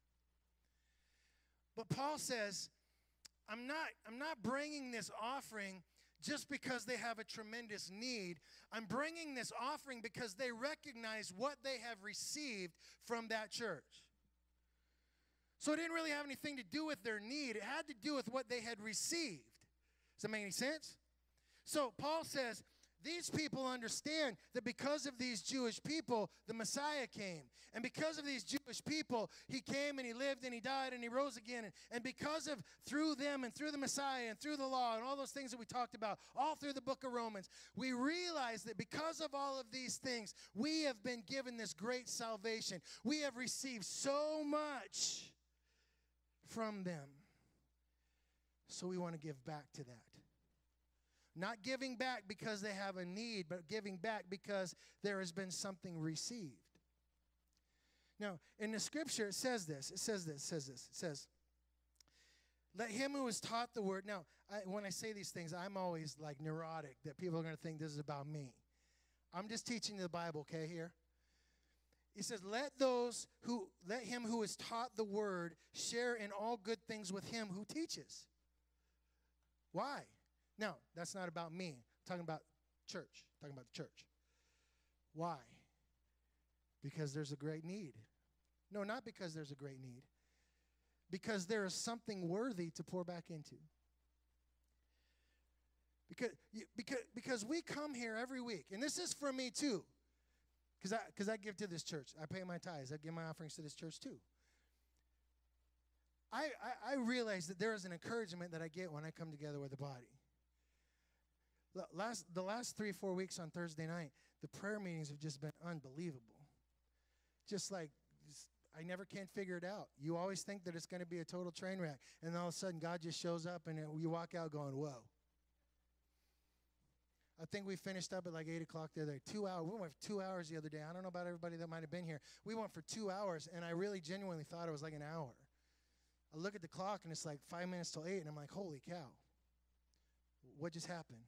But Paul says, I'm not, I'm not bringing this offering just because they have a tremendous need. I'm bringing this offering because they recognize what they have received from that church. So it didn't really have anything to do with their need. It had to do with what they had received. Does that make any sense? So Paul says, these people understand that because of these Jewish people, the Messiah came. And because of these Jewish people, he came and he lived and he died and he rose again. And, and because of, through them and through the Messiah and through the law and all those things that we talked about, all through the book of Romans, we realize that because of all of these things, we have been given this great salvation. We have received so much from them. So we want to give back to that. Not giving back because they have a need, but giving back because there has been something received. Now, in the scripture, it says this. It says this. It says this. It says, let him who is taught the word. Now, I, when I say these things, I'm always like neurotic that people are going to think this is about me. I'm just teaching the Bible, okay, here. He says, let those who, let him who is taught the word share in all good things with him who teaches. Why? Now, that's not about me. I'm talking about church. I'm talking about the church. Why? Because there's a great need. No, not because there's a great need. Because there is something worthy to pour back into. Because, because, because we come here every week, and this is for me too. Because I, because I give to this church. I pay my tithes. I give my offerings to this church too. I, I, I realize that there is an encouragement that I get when I come together with the body. Last, the last three, four weeks on Thursday night, the prayer meetings have just been unbelievable. Just like, just, I never can figure it out. You always think that it's going to be a total train wreck, and then all of a sudden God just shows up, and it, you walk out going, whoa. I think we finished up at like eight o'clock the other day. Two hours. We went for two hours the other day. I don't know about everybody that might have been here. We went for two hours, and I really genuinely thought it was like an hour. I look at the clock, and it's like five minutes till eight, and I'm like, holy cow. What just happened?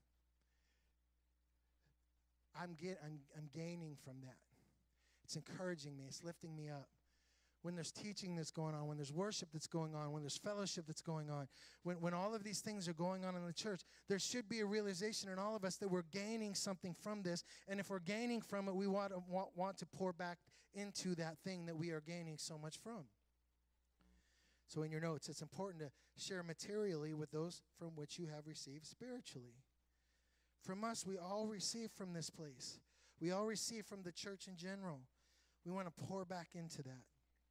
I'm, get, I'm, I'm gaining from that. It's encouraging me. It's lifting me up. When there's teaching that's going on, when there's worship that's going on, when there's fellowship that's going on, when, when all of these things are going on in the church, there should be a realization in all of us that we're gaining something from this. And if we're gaining from it, we want to, want, want to pour back into that thing that we are gaining so much from. So in your notes, it's important to share materially with those from which you have received spiritually. From us, we all receive from this place. We all receive from the church in general. We want to pour back into that.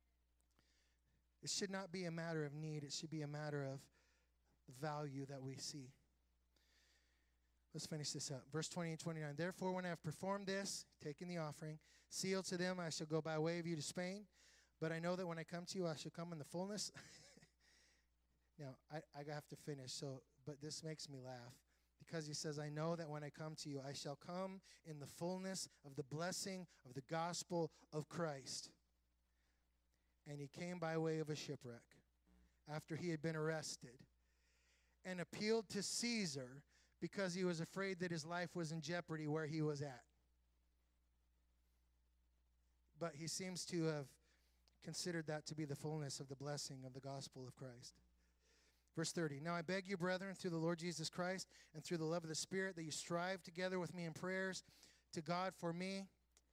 It should not be a matter of need. It should be a matter of the value that we see. Let's finish this up. Verse twenty and twenty-nine. Therefore, when I have performed this, taken the offering, sealed to them, I shall go by way of you to Spain. But I know that when I come to you, I shall come in the fullness. Now, I, I have to finish, so but this makes me laugh. Because he says, I know that when I come to you, I shall come in the fullness of the blessing of the gospel of Christ. And he came by way of a shipwreck after he had been arrested and appealed to Caesar because he was afraid that his life was in jeopardy where he was at. But he seems to have considered that to be the fullness of the blessing of the gospel of Christ. Verse thirty, now I beg you, brethren, through the Lord Jesus Christ and through the love of the Spirit, that you strive together with me in prayers to God for me.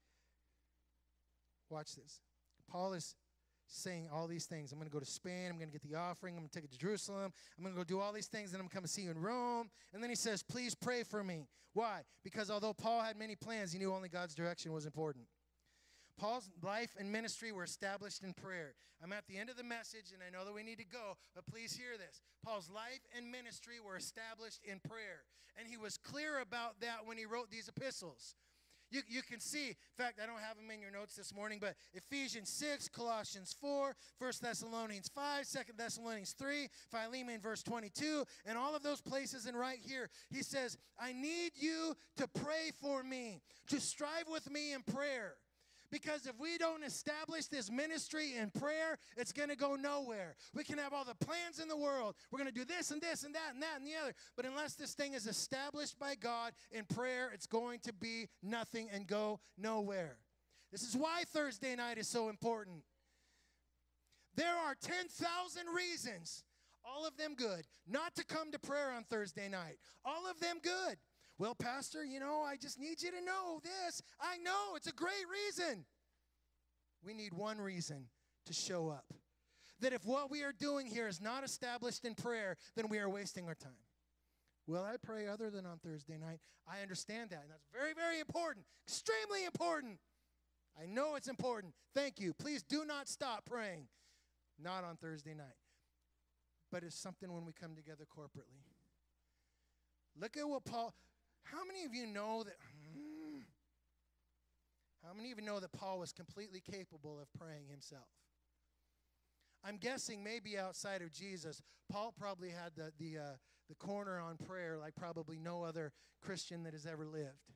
Watch this. Paul is saying all these things. I'm going to go to Spain. I'm going to get the offering. I'm going to take it to Jerusalem. I'm going to go do all these things, and I'm going to come and see you in Rome. And then he says, please pray for me. Why? Because although Paul had many plans, he knew only God's direction was important. Paul's life and ministry were established in prayer. I'm at the end of the message, and I know that we need to go, but please hear this. Paul's life and ministry were established in prayer, and he was clear about that when he wrote these epistles. You, you can see, in fact, I don't have them in your notes this morning, but Ephesians six, Colossians four, First Thessalonians five, Second Thessalonians three, Philemon verse twenty-two, and all of those places, and right here, he says, I need you to pray for me, to strive with me in prayer. Because if we don't establish this ministry in prayer, it's going to go nowhere. We can have all the plans in the world. We're going to do this and this and that and that and the other. But unless this thing is established by God in prayer, it's going to be nothing and go nowhere. This is why Thursday night is so important. There are ten thousand reasons, all of them good, not to come to prayer on Thursday night. All of them good. Well, Pastor, you know, I just need you to know this. I know, it's a great reason. We need one reason to show up. That if what we are doing here is not established in prayer, then we are wasting our time. Well, I pray other than on Thursday night. I understand that, and that's very, very important, extremely important. I know it's important. Thank you. Please do not stop praying. Not on Thursday night. But it's something when we come together corporately. Look at what Paul... How many of you know that, hmm, how many of you know that Paul was completely capable of praying himself? I'm guessing maybe outside of Jesus, Paul probably had the, the, uh, the corner on prayer like probably no other Christian that has ever lived.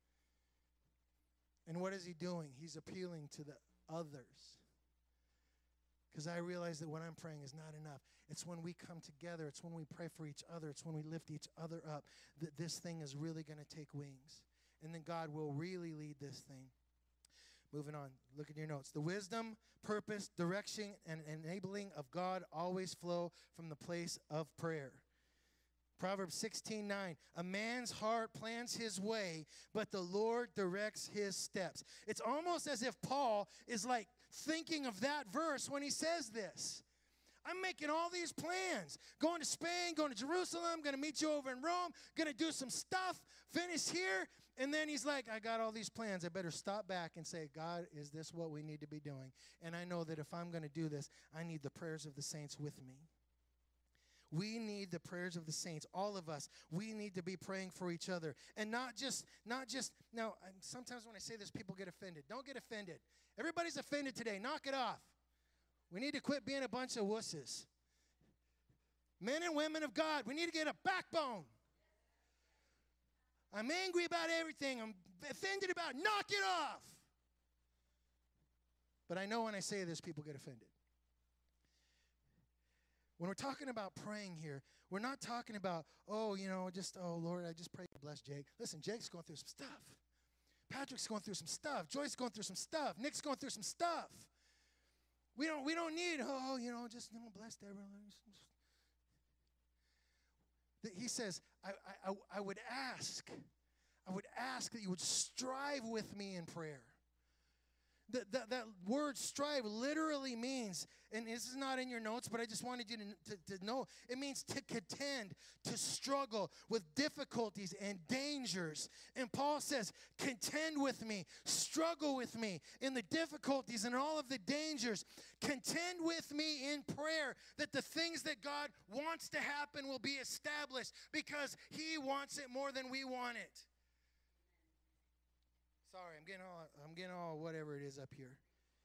And what is he doing? He's appealing to the others. Because I realize that what I'm praying is not enough. It's when we come together. It's when we pray for each other. It's when we lift each other up that this thing is really going to take wings. And then God will really lead this thing. Moving on. Look at your notes. The wisdom, purpose, direction, and enabling of God always flow from the place of prayer. Proverbs sixteen nine, a man's heart plans his way, but the Lord directs his steps. It's almost as if Paul is like thinking of that verse when he says this. I'm making all these plans. Going to Spain, going to Jerusalem, going to meet you over in Rome, going to do some stuff, finish here. And then he's like, I got all these plans. I better stop back and say, God, is this what we need to be doing? And I know that if I'm going to do this, I need the prayers of the saints with me. We need the prayers of the saints, all of us. We need to be praying for each other. And not just, not just, now, sometimes when I say this, people get offended. Don't get offended. Everybody's offended today. Knock it off. We need to quit being a bunch of wusses. Men and women of God, we need to get a backbone. I'm angry about everything. I'm offended about it. Knock it off. But I know when I say this, people get offended. When we're talking about praying here, we're not talking about, oh, you know, just, oh, Lord, I just pray you bless Jake. Listen, Jake's going through some stuff. Patrick's going through some stuff. Joyce's going through some stuff. Nick's going through some stuff. We don't, we don't need, oh, you know, just, you know, bless everyone. He says, I, I, I would ask, I would ask that you would strive with me in prayer. That, that, that word strive literally means, and this is not in your notes, but I just wanted you to, to, to know, it means to contend, to struggle with difficulties and dangers. And Paul says, contend with me, struggle with me in the difficulties and all of the dangers. Contend with me in prayer that the things that God wants to happen will be established because he wants it more than we want it. Sorry, I'm getting all I'm getting all whatever it is up here.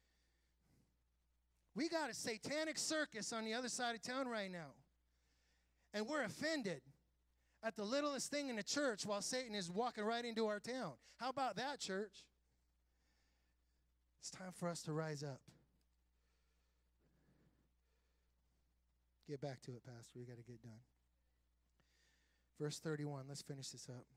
We got a satanic circus on the other side of town right now. And we're offended at the littlest thing in the church while Satan is walking right into our town. How about that, church? It's time for us to rise up. Get back to it, Pastor. We got to get done. Verse thirty-one. Let's finish this up.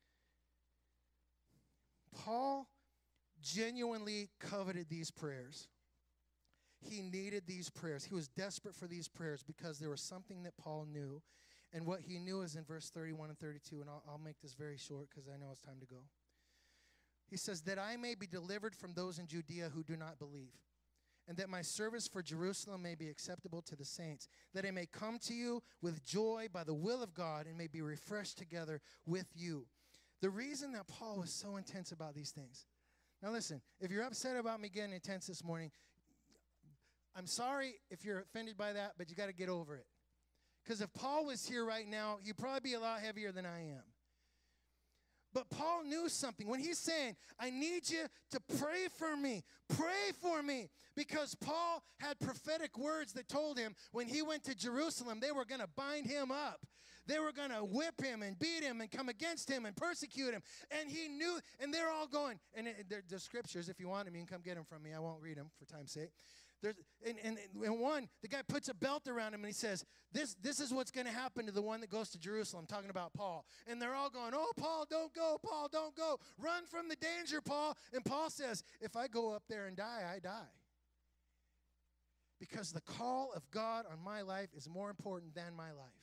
Paul genuinely coveted these prayers. He needed these prayers. He was desperate for these prayers because there was something that Paul knew. And what he knew is in verse thirty-one and thirty-two, and I'll, I'll make this very short because I know it's time to go. He says, that I may be delivered from those in Judea who do not believe, and that my service for Jerusalem may be acceptable to the saints, that I may come to you with joy by the will of God and may be refreshed together with you. The reason that Paul was so intense about these things, Now listen, if you're upset about me getting intense this morning, I'm sorry if you're offended by that, but you got to get over it. Because if Paul was here right now, he'd probably be a lot heavier than I am. But Paul knew something. When he's saying, I need you to pray for me, pray for me. Because Paul had prophetic words that told him when he went to Jerusalem, they were going to bind him up. They were going to whip him and beat him and come against him and persecute him. And he knew, and they're all going, and the scriptures, if you want them, you can come get them from me. I won't read them for time's sake. There's, and, and, and one, the guy puts a belt around him and he says, this, this is what's going to happen to the one that goes to Jerusalem, talking about Paul. And they're all going, oh, Paul, don't go, Paul, don't go. Run from the danger, Paul. And Paul says, if I go up there and die, I die. Because the call of God on my life is more important than my life.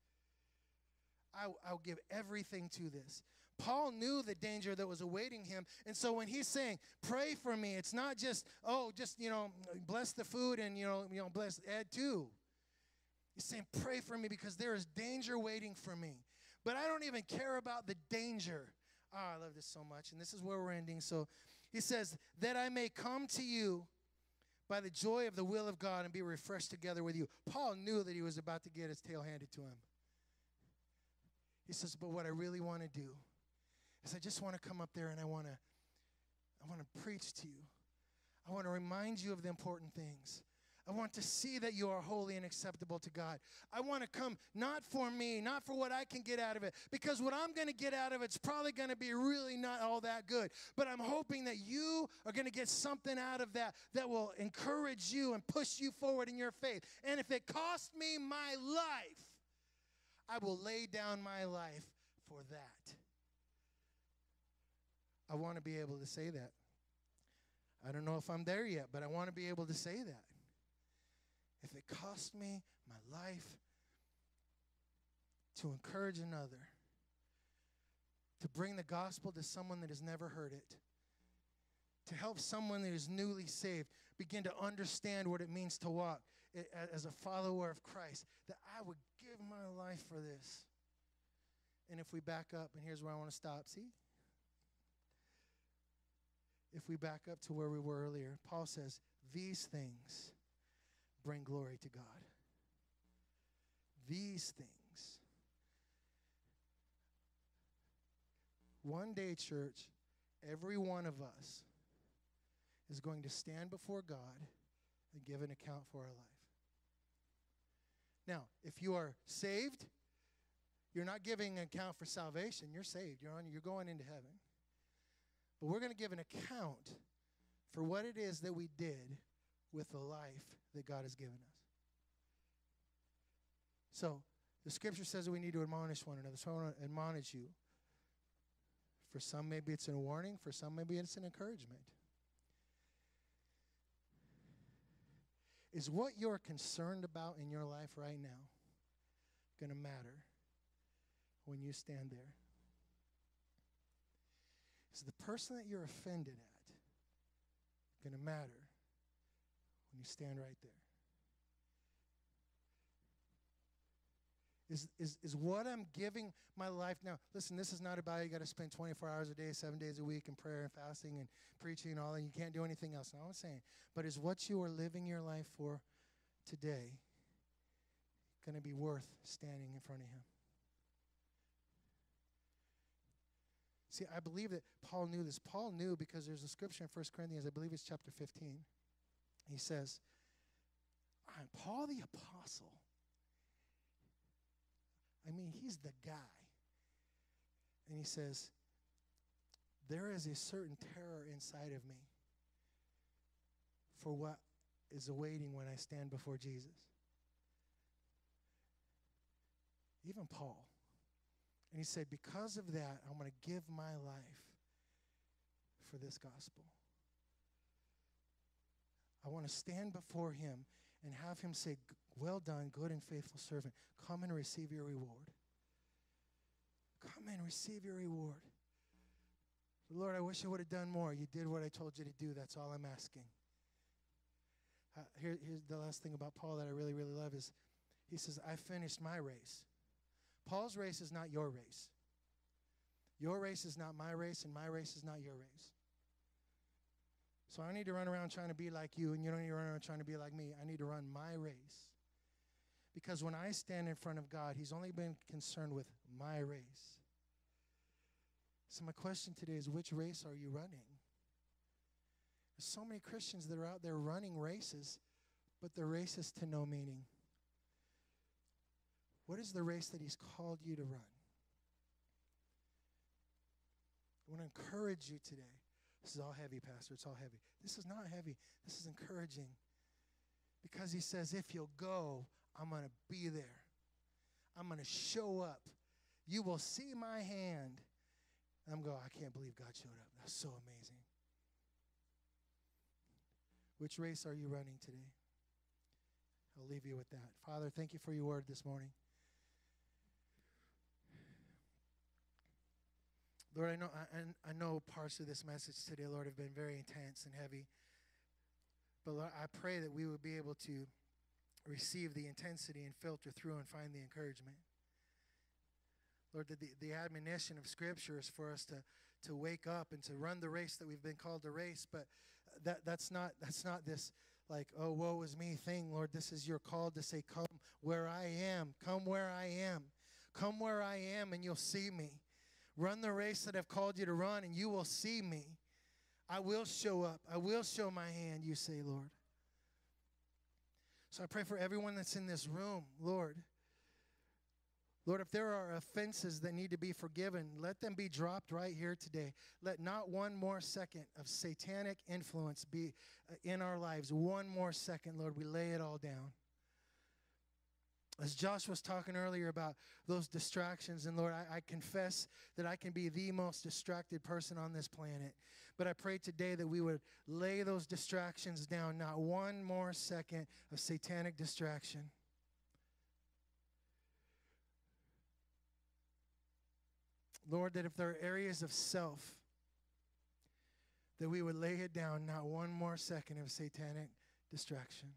I, I'll give everything to this. Paul knew the danger that was awaiting him. And so when he's saying, pray for me, it's not just, oh, just, you know, bless the food and, you know, you know, bless Ed too. He's saying, pray for me because there is danger waiting for me. But I don't even care about the danger. Oh, I love this so much. And this is where we're ending. So he says, that I may come to you by the joy of the will of God and be refreshed together with you. Paul knew that he was about to get his tail handed to him. He says, but what I really want to do is I just want to come up there and I want to I want to preach to you. I want to remind you of the important things. I want to see that you are holy and acceptable to God. I want to come not for me, not for what I can get out of it, because what I'm going to get out of it's probably going to be really not all that good. But I'm hoping that you are going to get something out of that that will encourage you and push you forward in your faith. And if it costs me my life, I will lay down my life for that. I want to be able to say that. I don't know if I'm there yet, but I want to be able to say that. If it costs me my life to encourage another, to bring the gospel to someone that has never heard it, to help someone that is newly saved begin to understand what it means to walk as a follower of Christ, that I would give my life for this. And if we back up, and here's where I want to stop, see? If we back up to where we were earlier, Paul says, these things bring glory to God. These things. One day, church, every one of us is going to stand before God and give an account for our life. Now, if you are saved, you're not giving an account for salvation. You're saved. You're on. You're going into heaven. But we're going to give an account for what it is that we did with the life that God has given us. So, the scripture says that we need to admonish one another. So I want to admonish you. For some, maybe it's a warning. For some, maybe it's an encouragement. Is what you're concerned about in your life right now going to matter when you stand there? Is the person that you're offended at going to matter when you stand right there? Is, is, is what I'm giving my life now, listen, this is not about you got to spend twenty-four hours a day, seven days a week in prayer and fasting and preaching and all that. You can't do anything else. No, I'm saying, but is what you are living your life for today going to be worth standing in front of him? See, I believe that Paul knew this. Paul knew because there's a scripture in First Corinthians, I believe it's chapter fifteen. He says, I'm Paul the apostle. I mean, he's the guy. And he says, there is a certain terror inside of me for what is awaiting when I stand before Jesus. Even Paul. And he said, because of that, I'm going to give my life for this gospel. I want to stand before him and have him say, well done, good and faithful servant. Come and receive your reward. Come and receive your reward. Lord, I wish I would have done more. You did what I told you to do. That's all I'm asking. Uh, here, here's the last thing about Paul that I really, really love is he says, I finished my race. Paul's race is not your race. Your race is not my race, and my race is not your race. So I need to run around trying to be like you, and you don't need to run around trying to be like me. I need to run my race. Because when I stand in front of God, he's only been concerned with my race. So my question today is, which race are you running? There's so many Christians that are out there running races, but the race is to no meaning. What is the race that he's called you to run? I want to encourage you today. This is all heavy, Pastor. It's all heavy. This is not heavy. This is encouraging. Because he says, if you'll go, I'm going to be there. I'm going to show up. You will see my hand. And I'm going, I can't believe God showed up. That's so amazing. Which race are you running today? I'll leave you with that. Father, thank you for your word this morning. Lord, I know I, I know parts of this message today, Lord, have been very intense and heavy. But Lord, I pray that we would be able to receive the intensity and filter through and find the encouragement. Lord, that the, the admonition of Scripture is for us to, to wake up and to run the race that we've been called to race. But that that's not that's not this like, oh, woe is me thing, Lord. This is your call to say, come where I am. Come where I am. Come where I am and you'll see me. Run the race that I've called you to run, and you will see me. I will show up. I will show my hand, you say, Lord. So I pray for everyone that's in this room, Lord. Lord, if there are offenses that need to be forgiven, let them be dropped right here today. Let not one more second of satanic influence be in our lives. One more second, Lord, we lay it all down. As Josh was talking earlier about those distractions, and Lord, I, I confess that I can be the most distracted person on this planet. But I pray today that we would lay those distractions down, not one more second of satanic distraction. Lord, that if there are areas of self, that we would lay it down, not one more second of satanic distraction.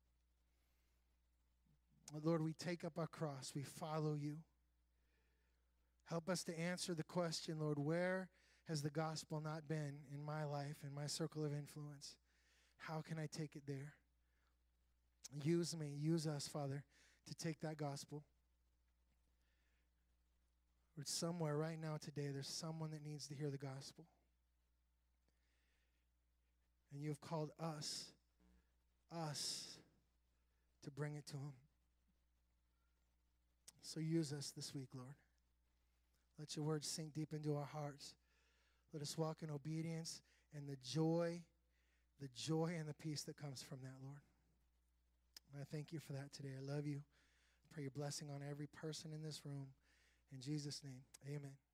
Lord, we take up our cross. We follow you. Help us to answer the question, Lord, where has the gospel not been in my life, in my circle of influence? How can I take it there? Use me, use us, Father, to take that gospel. Lord, somewhere right now today, there's someone that needs to hear the gospel. And you have called us, us, to bring it to them. So use us this week, Lord. Let your word sink deep into our hearts. Let us walk in obedience and the joy, the joy and the peace that comes from that, Lord. And I thank you for that today. I love you. I pray your blessing on every person in this room. In Jesus' name, amen.